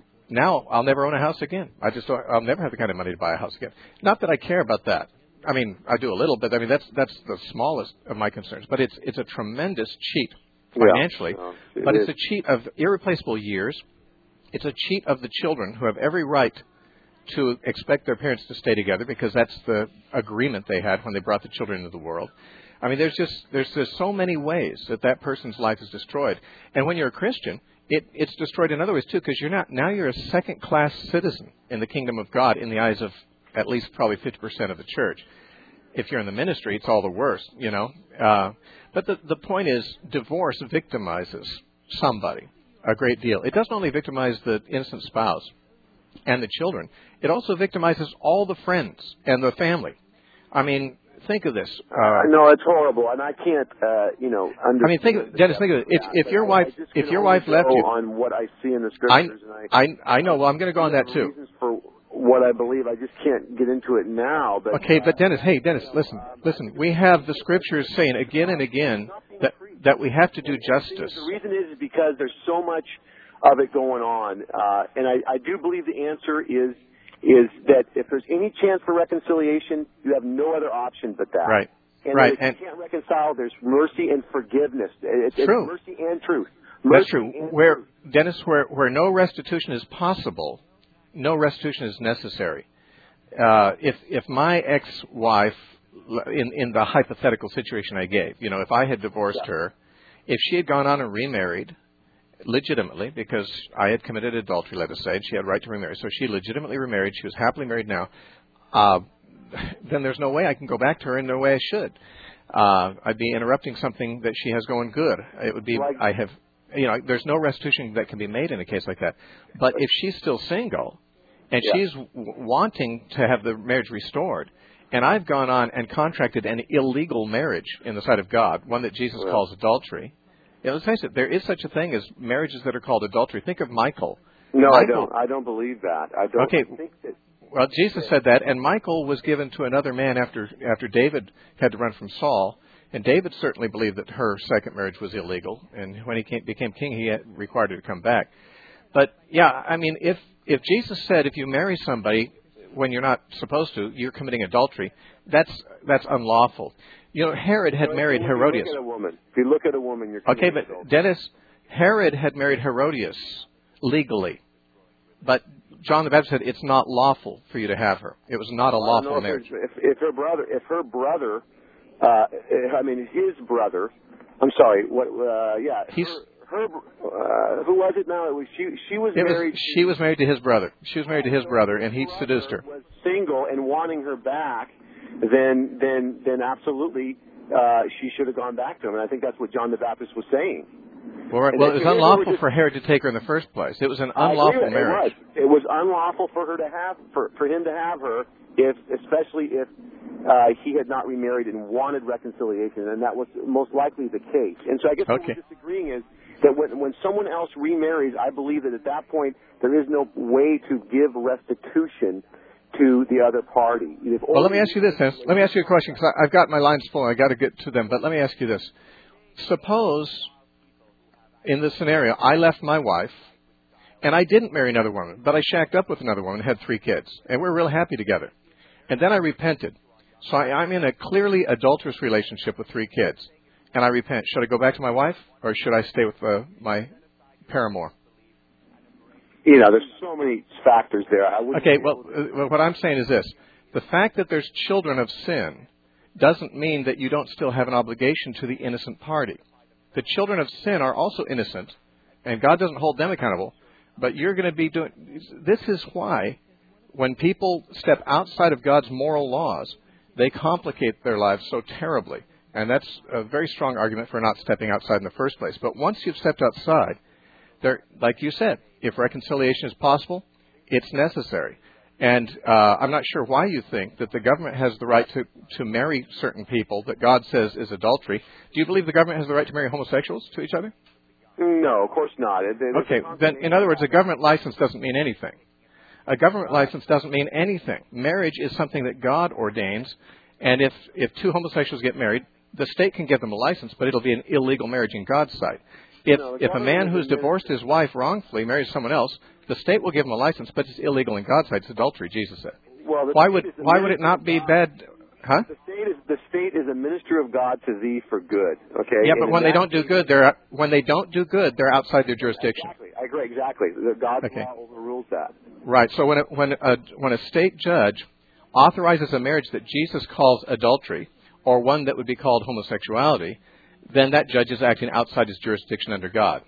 [SPEAKER 1] Now I'll never own a house again. I just don't, I'll never have the kind of money to buy a house again. Not that I care about that. I mean, I do a little, but I mean that's that's the smallest of my concerns. But it's it's a tremendous cheat financially,
[SPEAKER 3] yeah. it
[SPEAKER 1] but
[SPEAKER 3] is.
[SPEAKER 1] it's a cheat of irreplaceable years. It's a cheat of the children who have every right to expect their parents to stay together because that's the agreement they had when they brought the children into the world. I mean, there's just there's just so many ways that that person's life is destroyed. And when you're a Christian, it, it's destroyed in other ways too, because you're not now you're a second-class citizen in the kingdom of God in the eyes of at least probably fifty percent of the church. If you're in the ministry, it's all the worse, you know. Uh, but the the point is, divorce victimizes somebody a great deal. It doesn't only victimize the innocent spouse and the children; it also victimizes all the friends and the family. I mean. Think of this.
[SPEAKER 3] Uh, no, it's horrible, and I can't, uh, you know, understand.
[SPEAKER 1] I mean, think of, Dennis. Think of it. If, if your wife, if your wife left you,
[SPEAKER 3] on what I see in the scriptures,
[SPEAKER 1] I,
[SPEAKER 3] and I,
[SPEAKER 1] I, I know. Well, I'm going to go on that too.
[SPEAKER 3] Reasons for what I believe, I just can't get into it now. But
[SPEAKER 1] okay, but Dennis, hey, Dennis, listen, listen. We have the scriptures saying again and again that that we have to do justice.
[SPEAKER 3] The reason is because there's so much of it going on, uh, and I, I do believe the answer is. is that if there's any chance for reconciliation, you have no other option but that.
[SPEAKER 1] Right.
[SPEAKER 3] And
[SPEAKER 1] right.
[SPEAKER 3] if you
[SPEAKER 1] and
[SPEAKER 3] can't reconcile, there's mercy and forgiveness. It's,
[SPEAKER 1] true.
[SPEAKER 3] It's mercy and truth. Mercy
[SPEAKER 1] That's true. Where truth. Dennis, where where no restitution is possible, no restitution is necessary. Uh, if if my ex-wife, in in the hypothetical situation I gave, you know, if I had divorced yeah. her, if she had gone on and remarried. Legitimately, because I had committed adultery, let us say, and she had right to remarry. So she legitimately remarried. She was happily married now. Uh, then there's no way I can go back to her, and no way I should. Uh, I'd be interrupting something that she has going good. It would be, like, I have, you know, there's no restitution that can be made in a case like that. But if she's still single, and yeah. she's w- wanting to have the marriage restored, and I've gone on and contracted an illegal marriage in the sight of God, one that Jesus yeah. calls adultery. Yeah, let's face it, there is such a thing as marriages that are called adultery. Think of Michael.
[SPEAKER 3] No,
[SPEAKER 1] Michael,
[SPEAKER 3] I don't. I don't believe that. I don't
[SPEAKER 1] okay,
[SPEAKER 3] think that.
[SPEAKER 1] Well, Jesus said that, and Michael was given to another man after after David had to run from Saul. And David certainly believed that her second marriage was illegal. And when he came, became king, he had required her to come back. But, yeah, I mean, if, if Jesus said if you marry somebody when you're not supposed to, you're committing adultery, that's that's unlawful. You know, Herod had married Herodias.
[SPEAKER 3] If you look at a woman, if you look at a woman, you're
[SPEAKER 1] okay, but
[SPEAKER 3] adultery.
[SPEAKER 1] Dennis, Herod had married Herodias legally, but John the Baptist said it's not lawful for you to have her. It was not a lawful
[SPEAKER 3] if
[SPEAKER 1] marriage.
[SPEAKER 3] If, if her brother, if her brother, uh, I mean his brother, I'm sorry, what? Uh, yeah,
[SPEAKER 1] He's,
[SPEAKER 3] her, her uh, who was it now? It was she. She was
[SPEAKER 1] it
[SPEAKER 3] married.
[SPEAKER 1] Was, she was married to his brother. She was married to his brother, and he seduced her.
[SPEAKER 3] Was single and wanting her back, then then then absolutely uh, she should have gone back to him. And I think that's what John the Baptist was saying.
[SPEAKER 1] Well, right. well it was unlawful just, for Herod to take her in the first place. It was an unlawful
[SPEAKER 3] it,
[SPEAKER 1] marriage.
[SPEAKER 3] It was. It was unlawful for her to have for for him to have her, if especially if uh, he had not remarried and wanted reconciliation, and that was most likely the case. And so I guess
[SPEAKER 1] okay.
[SPEAKER 3] what we're disagreeing is that when when someone else remarries, I believe that at that point there is no way to give restitution to the other party.
[SPEAKER 1] Well, let me ask you this. Let me ask you a question, because I've got my lines full. I got to get to them, but let me ask you this: suppose, in this scenario, I left my wife, and I didn't marry another woman, but I shacked up with another woman and had three kids, and we're real happy together. And then I repented. So I, I'm in a clearly adulterous relationship with three kids, and I repent. Should I go back to my wife, or should I stay with uh, my paramour?
[SPEAKER 3] You know, there's so many factors there. I
[SPEAKER 1] okay, well, uh, what I'm saying is this. The fact that there's children of sin doesn't mean that you don't still have an obligation to the innocent party. The children of sin are also innocent, and God doesn't hold them accountable. But you're going to be doing... This is why, when people step outside of God's moral laws, they complicate their lives so terribly. And that's a very strong argument for not stepping outside in the first place. But once you've stepped outside, there, like you said, if reconciliation is possible, it's necessary. And uh, I'm not sure why you think that the government has the right to, to marry certain people that God says is adultery. Do you believe the government has the right to marry homosexuals to each other?
[SPEAKER 3] No, of course not. It, it,
[SPEAKER 1] okay, then in other words, a government license doesn't mean anything. A government license doesn't mean anything. Marriage is something that God ordains, and if, if two homosexuals get married, the state can give them a license, but it'll be an illegal marriage in God's sight. If, no, if a man who's divorced his wife wrongfully marries someone else, the state will give him a license, but it's illegal in God's sight. It's adultery, Jesus said.
[SPEAKER 3] Well,
[SPEAKER 1] why would why would it not be bad? Huh?
[SPEAKER 3] The state is the state is a minister of God to thee for good. Okay.
[SPEAKER 1] Yeah, but and when they don't do good, they're when they don't do good, they're outside their jurisdiction.
[SPEAKER 3] Exactly. I agree. Exactly. The God's
[SPEAKER 1] okay.
[SPEAKER 3] law overrules that.
[SPEAKER 1] Right. So when a, when a, when a state judge authorizes a marriage that Jesus calls adultery, or one that would be called homosexuality, then that judge is acting outside his jurisdiction under God.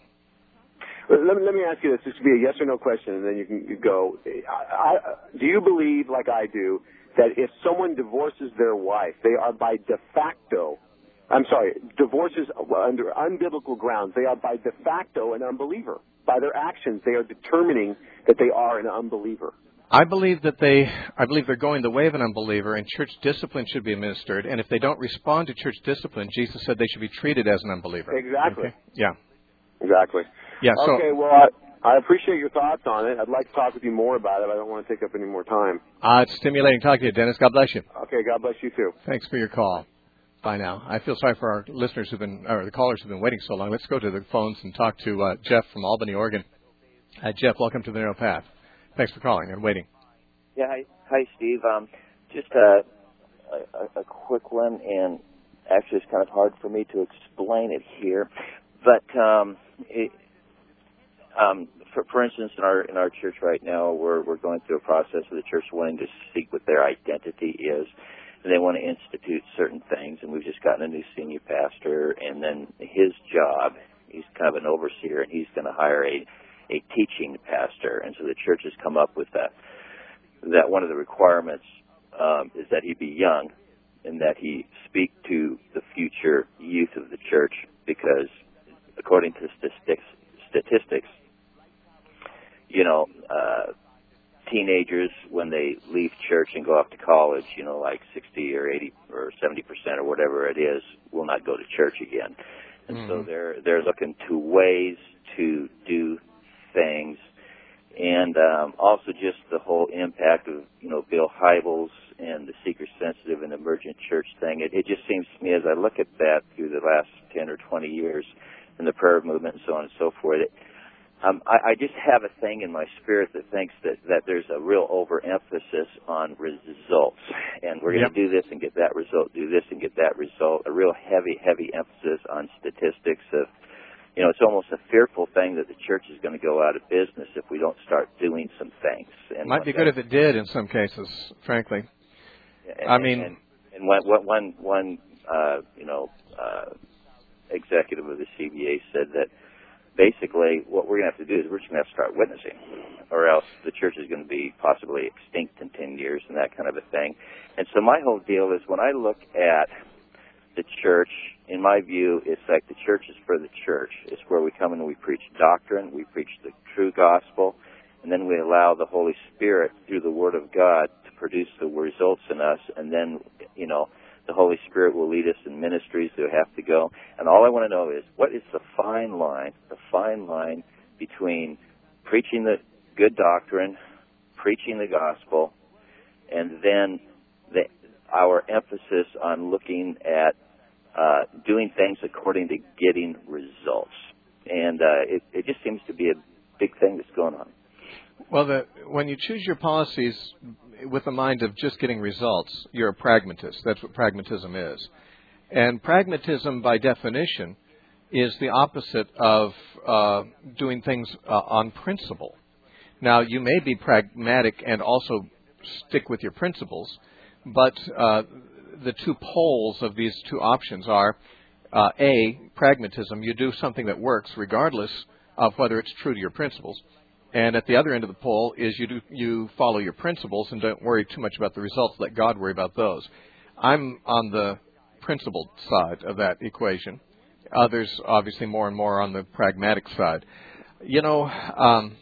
[SPEAKER 3] Let me, let me ask you this. This could be a yes or no question, and then you can you go. I, I, do you believe, like I do, that if someone divorces their wife, they are by de facto, I'm sorry, divorces under unbiblical grounds, they are by de facto an unbeliever. By their actions, they are determining that they are an unbeliever.
[SPEAKER 1] I believe that they, I believe they're going the way of an unbeliever, and church discipline should be administered. And if they don't respond to church discipline, Jesus said they should be treated as an unbeliever.
[SPEAKER 3] Exactly.
[SPEAKER 1] Okay? Yeah.
[SPEAKER 3] Exactly.
[SPEAKER 1] Yeah. So,
[SPEAKER 3] okay. Well, I, I appreciate your thoughts on it. I'd like to talk with you more about it. But I don't want to take up any more time.
[SPEAKER 1] Uh, it's stimulating talking to you, Dennis. God bless you.
[SPEAKER 3] Okay. God bless you too.
[SPEAKER 1] Thanks for your call. Bye now. I feel sorry for our listeners who've been, or the callers who've been waiting so long. Let's go to the phones and talk to uh, Jeff from Albany, Oregon. Uh, Jeff, welcome to the Narrow Path. Thanks for calling and waiting.
[SPEAKER 4] Yeah, hi, hi Steve. Um, just a, a, a quick one, and actually it's kind of hard for me to explain it here. But um, it, um, for, for instance, in our in our church right now, we're we're going through a process of the church wanting to seek what their identity is, and they want to institute certain things. And we've just gotten a new senior pastor, and then his job, he's kind of an overseer, and he's going to hire a a teaching pastor. And so the church has come up with that. that one of the requirements um, is that he be young and that he speak to the future youth of the church, because according to statistics, statistics you know, uh, teenagers, when they leave church and go off to college, you know, like sixty or eighty or seventy percent or whatever it is, will not go to church again. And mm-hmm. so they're, they're looking to ways to do things. And um, also just the whole impact of, you know, Bill Hybels and the seeker-sensitive and emergent church thing. It, it just seems to me, as I look at that through the last ten or twenty years and the prayer movement and so on and so forth, it, um, I, I just have a thing in my spirit that thinks that, that there's a real overemphasis on results. And we're going to yep. do this and get that result, do this and get that result, a real heavy, heavy emphasis on statistics of you know, it's almost a fearful thing that the church is going to go out of business if we don't start doing some things. And
[SPEAKER 1] might be good if it did in some cases, frankly.
[SPEAKER 4] And,
[SPEAKER 1] I mean,
[SPEAKER 4] and, and one, one, one, uh, you know, uh, executive of the C B A said that basically what we're going to have to do is we're just going to have to start witnessing, or else the church is going to be possibly extinct in ten years and that kind of a thing. And so my whole deal is when I look at the church, in my view, it's like the church is for the church. It's where we come and we preach doctrine, we preach the true gospel, and then we allow the Holy Spirit through the Word of God to produce the results in us, and then, you know, the Holy Spirit will lead us in ministries that have to go. And all I want to know is, what is the fine line, the fine line between preaching the good doctrine, preaching the gospel, and then the, our emphasis on looking at uh, doing things according to getting results. And uh, it, it just seems to be a big thing that's going on.
[SPEAKER 1] Well, the, when you choose your policies with the mind of just getting results, you're a pragmatist. That's what pragmatism is. And pragmatism, by definition, is the opposite of uh, doing things uh, on principle. Now, you may be pragmatic and also stick with your principles, but uh, the two poles of these two options are, uh, A, pragmatism. You do something that works regardless of whether it's true to your principles. And at the other end of the pole is you do, you follow your principles and don't worry too much about the results. Let God worry about those. I'm on the principled side of that equation. Others, obviously, more and more on the pragmatic side. You know, um,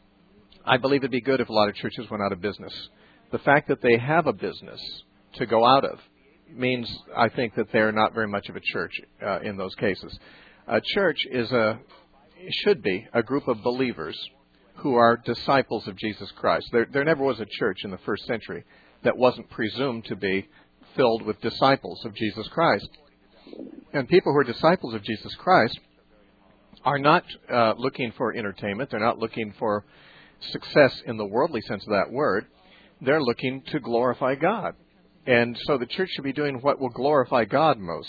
[SPEAKER 1] I believe it'd be good if a lot of churches went out of business. The fact that they have a business to go out of means, I think, that they're not very much of a church uh, in those cases. A church is a should be a group of believers who are disciples of Jesus Christ. There, there never was a church in the first century that wasn't presumed to be filled with disciples of Jesus Christ. And people who are disciples of Jesus Christ are not uh, looking for entertainment. They're not looking for success in the worldly sense of that word. They're looking to glorify God. And so the church should be doing what will glorify God most,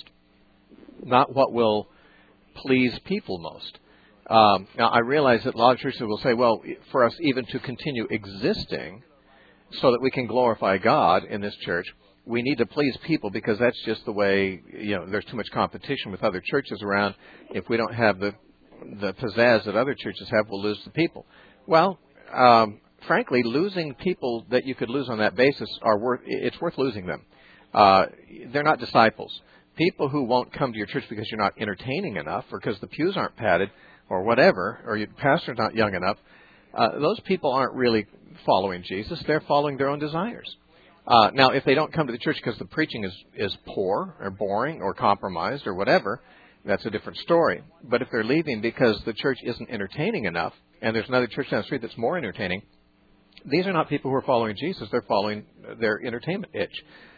[SPEAKER 1] not what will please people most. Um, now, I realize that a lot of churches will say, well, for us even to continue existing so that we can glorify God in this church, we need to please people because that's just the way, you know, there's too much competition with other churches around. If we don't have the the pizzazz that other churches have, we'll lose the people. Well, um, frankly, losing people that you could lose on that basis are worth, it's worth losing them. Uh, they're not disciples. People who won't come to your church because you're not entertaining enough or because the pews aren't padded or whatever, or your pastor's not young enough, uh, those people aren't really following Jesus. They're following their own desires. Uh, now, if they don't come to the church because the preaching is, is poor or boring or compromised or whatever, that's a different story. But if they're leaving because the church isn't entertaining enough and there's another church down the street that's more entertaining, these are not people who are following Jesus. They're following their entertainment itch.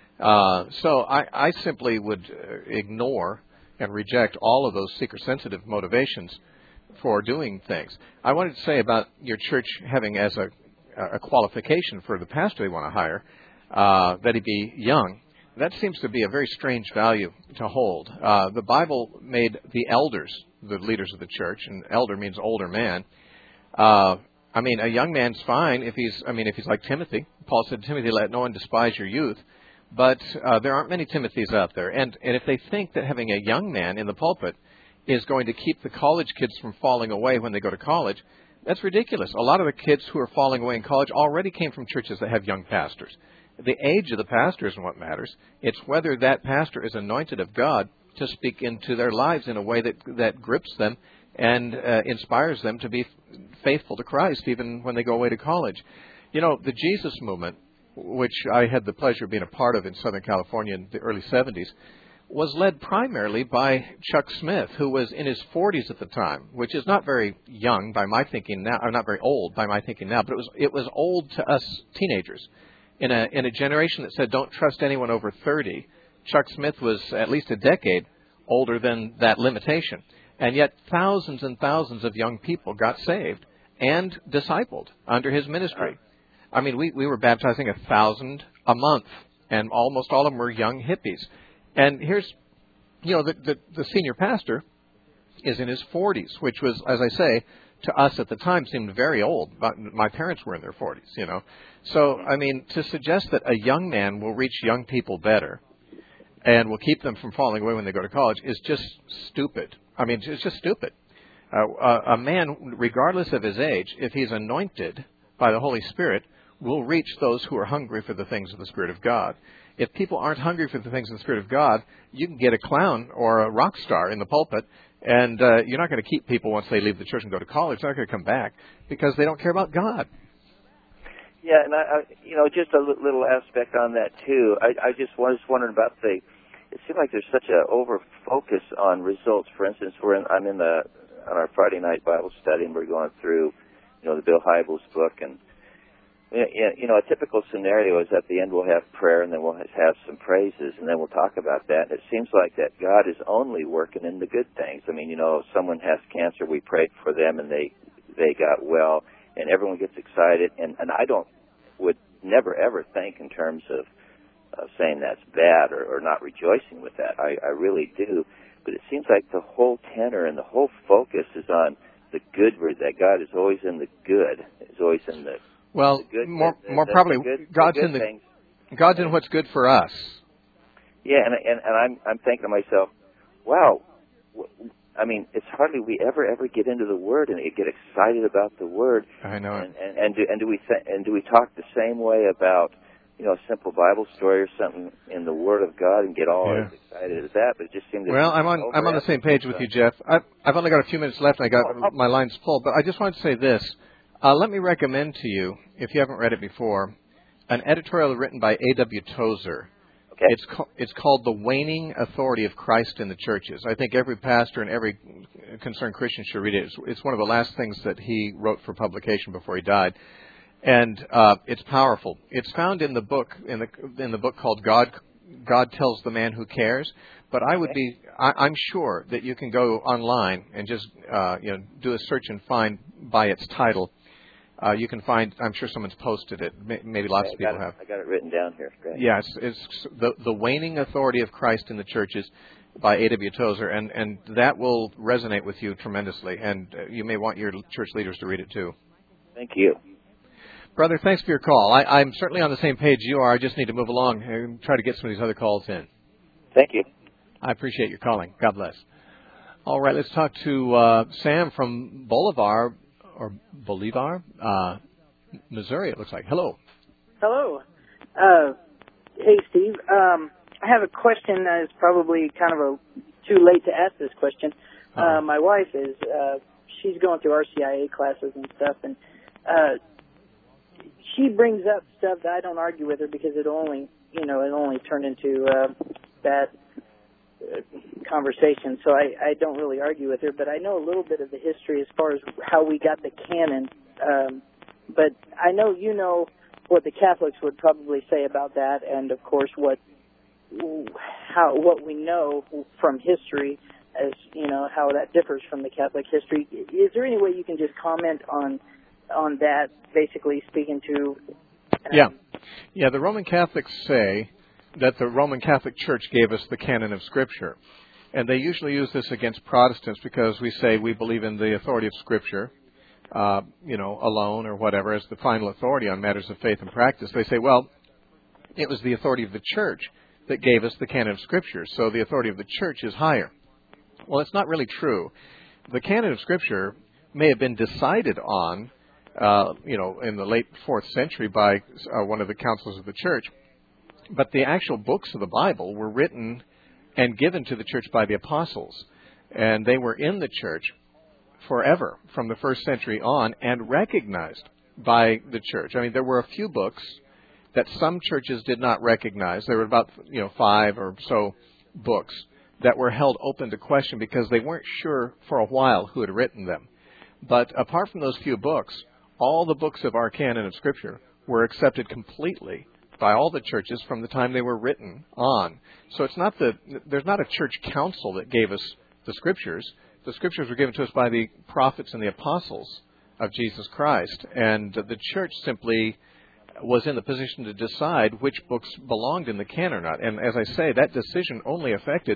[SPEAKER 1] Uh, so I, I simply would ignore and reject all of those seeker-sensitive motivations for doing things. I wanted to say about your church having as a, a qualification for the pastor they want to hire, uh, that he be young. That seems to be a very strange value to hold. Uh, the Bible made the elders the leaders of the church, and elder means older man. Uh, I mean, a young man's fine if he's, I mean, if he's like Timothy. Paul said to Timothy, let no one despise your youth. But uh, there aren't many Timothys out there. And, and if they think that having a young man in the pulpit is going to keep the college kids from falling away when they go to college, that's ridiculous. A lot of the kids who are falling away in college already came from churches that have young pastors. The age of the pastor isn't what matters. It's whether that pastor is anointed of God to speak into their lives in a way that, that grips them and uh, inspires them to be faithful to Christ even when they go away to college. You know, the Jesus movement, which I had the pleasure of being a part of in Southern California in the early seventies, was led primarily by Chuck Smith, who was in his forties at the time, which is not very young by my thinking now, or not very old by my thinking now, but it was it was old to us teenagers. In a in a generation that said don't trust anyone over thirty, Chuck Smith was at least a decade older than that limitation. And yet thousands and thousands of young people got saved and discipled under his ministry. I mean, we, we were baptizing a thousand a month, and almost all of them were young hippies. And here's, you know, the, the, the senior pastor is in his forties, which was, as I say, to us at the time seemed very old. My parents were in their forties, you know. So, I mean, to suggest that a young man will reach young people better and will keep them from falling away when they go to college is just stupid. I mean, it's just stupid. Uh, a man, regardless of his age, if he's anointed by the Holy Spirit, will reach those who are hungry for the things of the Spirit of God. If people aren't hungry for the things of the Spirit of God, you can get a clown or a rock star in the pulpit, and uh, you're not going to keep people once they leave the church and go to college. They're not going to come back because they don't care about God.
[SPEAKER 4] Yeah, and I, I you know, just a little aspect on that too. I, I just was wondering about the. It seemed like there's such an over focus on results. For instance, we're in, I'm in the on our Friday night Bible study, and we're going through, you know, the Bill Hybels book, and you know, a typical scenario is at the end we'll have prayer, and then we'll have some praises, and then we'll talk about that. And it seems like that God is only working in the good things. I mean, you know, if someone has cancer, we prayed for them, and they they got well, and everyone gets excited. And, and I don't would never ever think in terms of, of saying that's bad or, or not rejoicing with that. I, I really do. But it seems like the whole tenor and the whole focus is on the good, that God is always in the good, is always in the
[SPEAKER 1] Well,
[SPEAKER 4] good,
[SPEAKER 1] more
[SPEAKER 4] the,
[SPEAKER 1] more
[SPEAKER 4] the,
[SPEAKER 1] probably,
[SPEAKER 4] the good,
[SPEAKER 1] God's
[SPEAKER 4] the good
[SPEAKER 1] in the
[SPEAKER 4] things.
[SPEAKER 1] God's in what's good for us.
[SPEAKER 4] Yeah, and and, and I'm I'm thinking to myself, wow, I mean, it's hardly we ever ever get into the Word and get excited about the Word.
[SPEAKER 1] I know
[SPEAKER 4] and,
[SPEAKER 1] it.
[SPEAKER 4] And, and do and do we th- and do we talk the same way about, you know, a simple Bible story or something in the Word of God and get all
[SPEAKER 1] Yeah.
[SPEAKER 4] as excited as that? But it just seems to
[SPEAKER 1] Well, I'm on I'm on the same page with you, Jeff. I've, I've only got a few minutes left, and I got my lines full. But I just wanted to say this. Uh, let me recommend to you, if you haven't read it before, an editorial written by A W Tozer.
[SPEAKER 4] Okay.
[SPEAKER 1] It's co- it's called The Waning Authority of Christ in the Churches. I think every pastor and every concerned Christian should read it. It's, it's one of the last things that he wrote for publication before he died, and uh, it's powerful. It's found in the book in the in the book called God God Tells the Man Who Cares. But I would be I, I'm sure that you can go online and just uh, you know do a search and find by its title. Uh, you can find, I'm sure someone's posted it. Maybe lots
[SPEAKER 4] I
[SPEAKER 1] of people
[SPEAKER 4] it,
[SPEAKER 1] have.
[SPEAKER 4] I got it written down here. Great.
[SPEAKER 1] Yes, it's the, the Waning Authority of Christ in the Churches by A W Tozer, and, and that will resonate with you tremendously, and uh, you may want your church leaders to read it too.
[SPEAKER 4] Thank you.
[SPEAKER 1] Brother, thanks for your call. I, I'm certainly on the same page you are. I just need to move along and try to get some of these other calls in.
[SPEAKER 4] Thank you.
[SPEAKER 1] I appreciate your calling. God bless. All right, let's talk to uh, Sam from Bolivar, or Bolivar, uh, Missouri, it looks like. Hello.
[SPEAKER 5] Hello. Uh, hey, Steve. Um, I have a question that is probably kind of a, too late to ask this question. Uh, my wife is, uh, she's going through R C I A classes and stuff, and uh, she brings up stuff that I don't argue with her because it only, you know, it only turned into uh, bad uh, conversation, so I, I don't really argue with her, but I know a little bit of the history as far as how we got the canon, um, but I know you know what the Catholics would probably say about that, and of course what how what we know from history, as you know, how that differs from the Catholic history. Is there any way you can just comment on on that, basically speaking to? Um,
[SPEAKER 1] yeah, yeah. The Roman Catholics say that the Roman Catholic Church gave us the canon of Scripture. And they usually use this against Protestants because we say we believe in the authority of Scripture, uh, you know, alone or whatever, as the final authority on matters of faith and practice. They say, well, it was the authority of the Church that gave us the canon of Scripture, so the authority of the Church is higher. Well, it's not really true. The canon of Scripture may have been decided on, uh, you know, in the late fourth century by uh, one of the councils of the Church, but the actual books of the Bible were written and given to the church by the apostles. And they were in the church forever, from the first century on, and recognized by the church. I mean, there were a few books that some churches did not recognize. There were about, you know, five or so books that were held open to question because they weren't sure for a while who had written them. But apart from those few books, all the books of our canon of Scripture were accepted completely by all the churches from the time they were written on. So it's not the there's not a church council that gave us the Scriptures. The Scriptures were given to us by the prophets and the apostles of Jesus Christ. And the church simply was in the position to decide which books belonged in the canon or not. And as I say, that decision only affected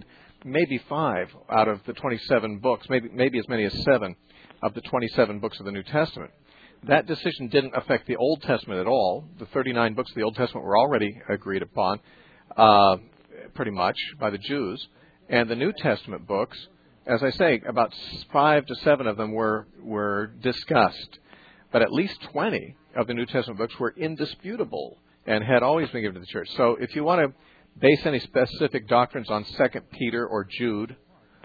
[SPEAKER 1] maybe five out of the twenty-seven books, maybe maybe as many as seven of the twenty-seven books of the New Testament. That decision didn't affect the Old Testament at all. The thirty-nine books of the Old Testament were already agreed upon, uh, pretty much, by the Jews. And the New Testament books, as I say, about five to seven of them were were discussed. But at least twenty of the New Testament books were indisputable and had always been given to the church. So if you want to base any specific doctrines on Second Peter or Jude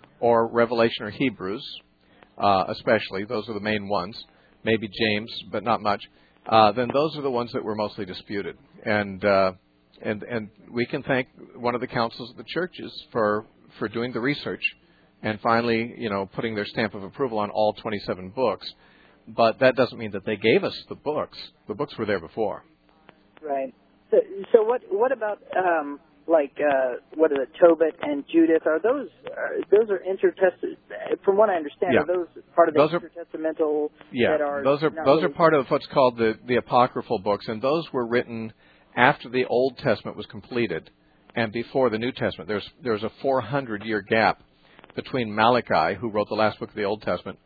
[SPEAKER 1] or Revelation or Hebrews, uh, especially, those are the main ones, maybe James, but not much, uh, then those are the ones that were mostly disputed. And uh, and and we can thank one of the councils of the churches for, for doing the research and finally, you know, putting their stamp of approval on all twenty-seven books. But that doesn't mean that they gave us the books. The books were there before.
[SPEAKER 5] Right. So, so what what about um, like uh, what are the Tobit and Judith? Are those are, those are intertestament? From what I understand,
[SPEAKER 1] yeah.
[SPEAKER 5] are those part of the
[SPEAKER 1] those
[SPEAKER 5] intertestamental?
[SPEAKER 1] Are, yeah,
[SPEAKER 5] that are
[SPEAKER 1] those are those
[SPEAKER 5] really...
[SPEAKER 1] are part of what's called the the apocryphal books, and those were written after the Old Testament was completed and before the New Testament. There's there's a four hundred year gap between Malachi, who wrote the last book of the Old Testament,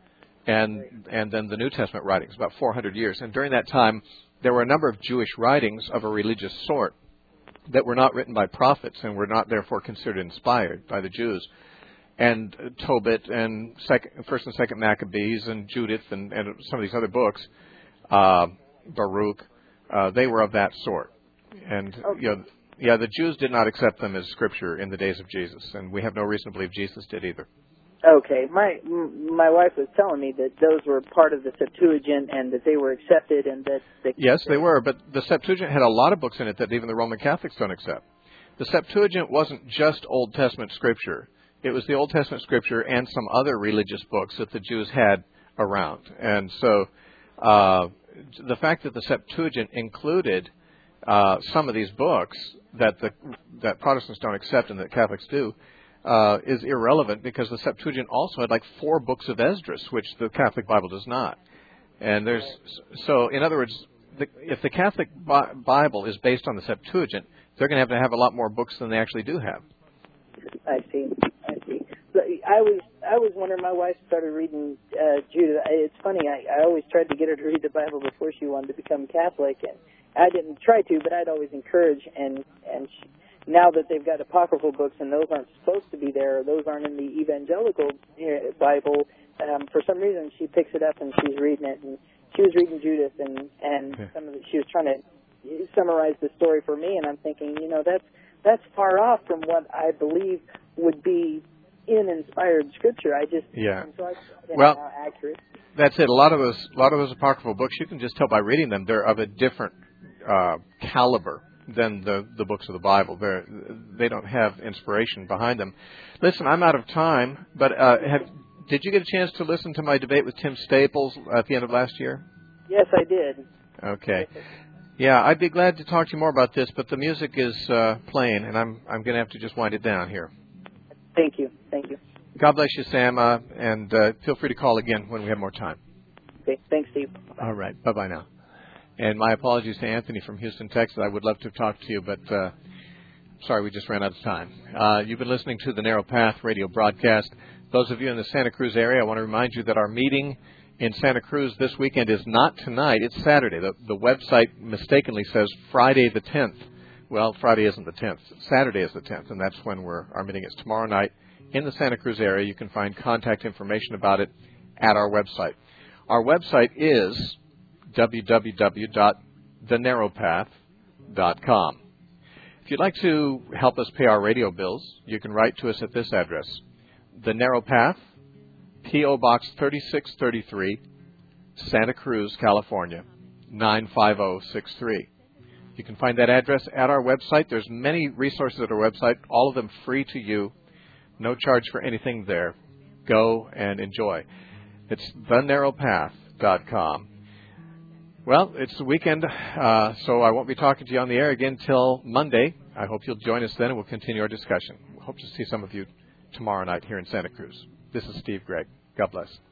[SPEAKER 1] and and then the New Testament writings, about four hundred years. And during that time, there were a number of Jewish writings of a religious sort that were not written by prophets and were not therefore considered inspired by the Jews. And uh, Tobit and second, First and Second Maccabees and Judith and, and some of these other books, uh, Baruch, uh, they were of that sort. And
[SPEAKER 5] okay.
[SPEAKER 1] you know, yeah, the Jews did not accept them as scripture in the days of Jesus, and we have no reason to believe Jesus did either.
[SPEAKER 5] Okay, my my wife was telling me that those were part of the Septuagint and that they were accepted, and that they,
[SPEAKER 1] yes, they were. But the Septuagint had a lot of books in it that even the Roman Catholics don't accept. The Septuagint wasn't just Old Testament scripture; it was the Old Testament scripture and some other religious books that the Jews had around. And so, uh, the fact that the Septuagint included uh, some of these books that the that Protestants don't accept and that Catholics do. Uh, is irrelevant because the Septuagint also had like four books of Esdras, which the Catholic Bible does not. And there's so, in other words, the, if the Catholic Bi- Bible is based on the Septuagint, they're going to have to have a lot more books than they actually do have.
[SPEAKER 5] I see. I see. But I was I was wondering. My wife started reading uh, Judith. It's funny. I, I always tried to get her to read the Bible before she wanted to become Catholic, and I didn't try to, but I'd always encourage and and. She, now that they've got apocryphal books and those aren't supposed to be there, or those aren't in the evangelical Bible, um, for some reason she picks it up and she's reading it. And she was reading Judith, and and
[SPEAKER 1] okay.
[SPEAKER 5] some of the, she was trying to summarize the story for me, and I'm thinking, you know, that's that's far off from what I believe would be in inspired scripture. I just
[SPEAKER 1] yeah.
[SPEAKER 5] So I,
[SPEAKER 1] well,
[SPEAKER 5] how accurate.
[SPEAKER 1] That's it. A lot of those, a lot of those apocryphal books, you can just tell by reading them, they're of a different uh, caliber than the, the books of the Bible. They're, they don't have inspiration behind them. Listen, I'm out of time, but uh, have, did you get a chance to listen to my debate with Tim Staples at the end of last year?
[SPEAKER 5] Yes, I did.
[SPEAKER 1] Okay. Yeah, I'd be glad to talk to you more about this, but the music is uh, playing, and I'm I'm going to have to just wind it down here.
[SPEAKER 5] Thank you. Thank you.
[SPEAKER 1] God bless you, Sam, uh, and uh, feel free to call again when we have more time.
[SPEAKER 5] Okay. Thanks, Steve.
[SPEAKER 1] All right. Bye-bye now. And my apologies to Anthony from Houston, Texas. I would love to talk to you, but uh, sorry, we just ran out of time. Uh, you've been listening to the Narrow Path radio broadcast. Those of you in the Santa Cruz area, I want to remind you that our meeting in Santa Cruz this weekend is not tonight. It's Saturday. The, the website mistakenly says Friday the tenth. Well, Friday isn't the tenth. Saturday is the tenth, and that's when we're, our meeting is tomorrow night in the Santa Cruz area. You can find contact information about it at our website. Our website is w w w dot the narrow path dot com. If you'd like to help us pay our radio bills, you can write to us at this address, The Narrow Path, P O. Box thirty-six thirty-three, Santa Cruz, California, nine five zero six three. You can find that address at our website. There's many resources at our website, all of them free to you, no charge for anything there. Go and enjoy. It's the narrow path dot com. Well, it's the weekend, uh, so I won't be talking to you on the air again till Monday. I hope you'll join us then, and we'll continue our discussion. Hope to see some of you tomorrow night here in Santa Cruz. This is Steve Gregg. God bless.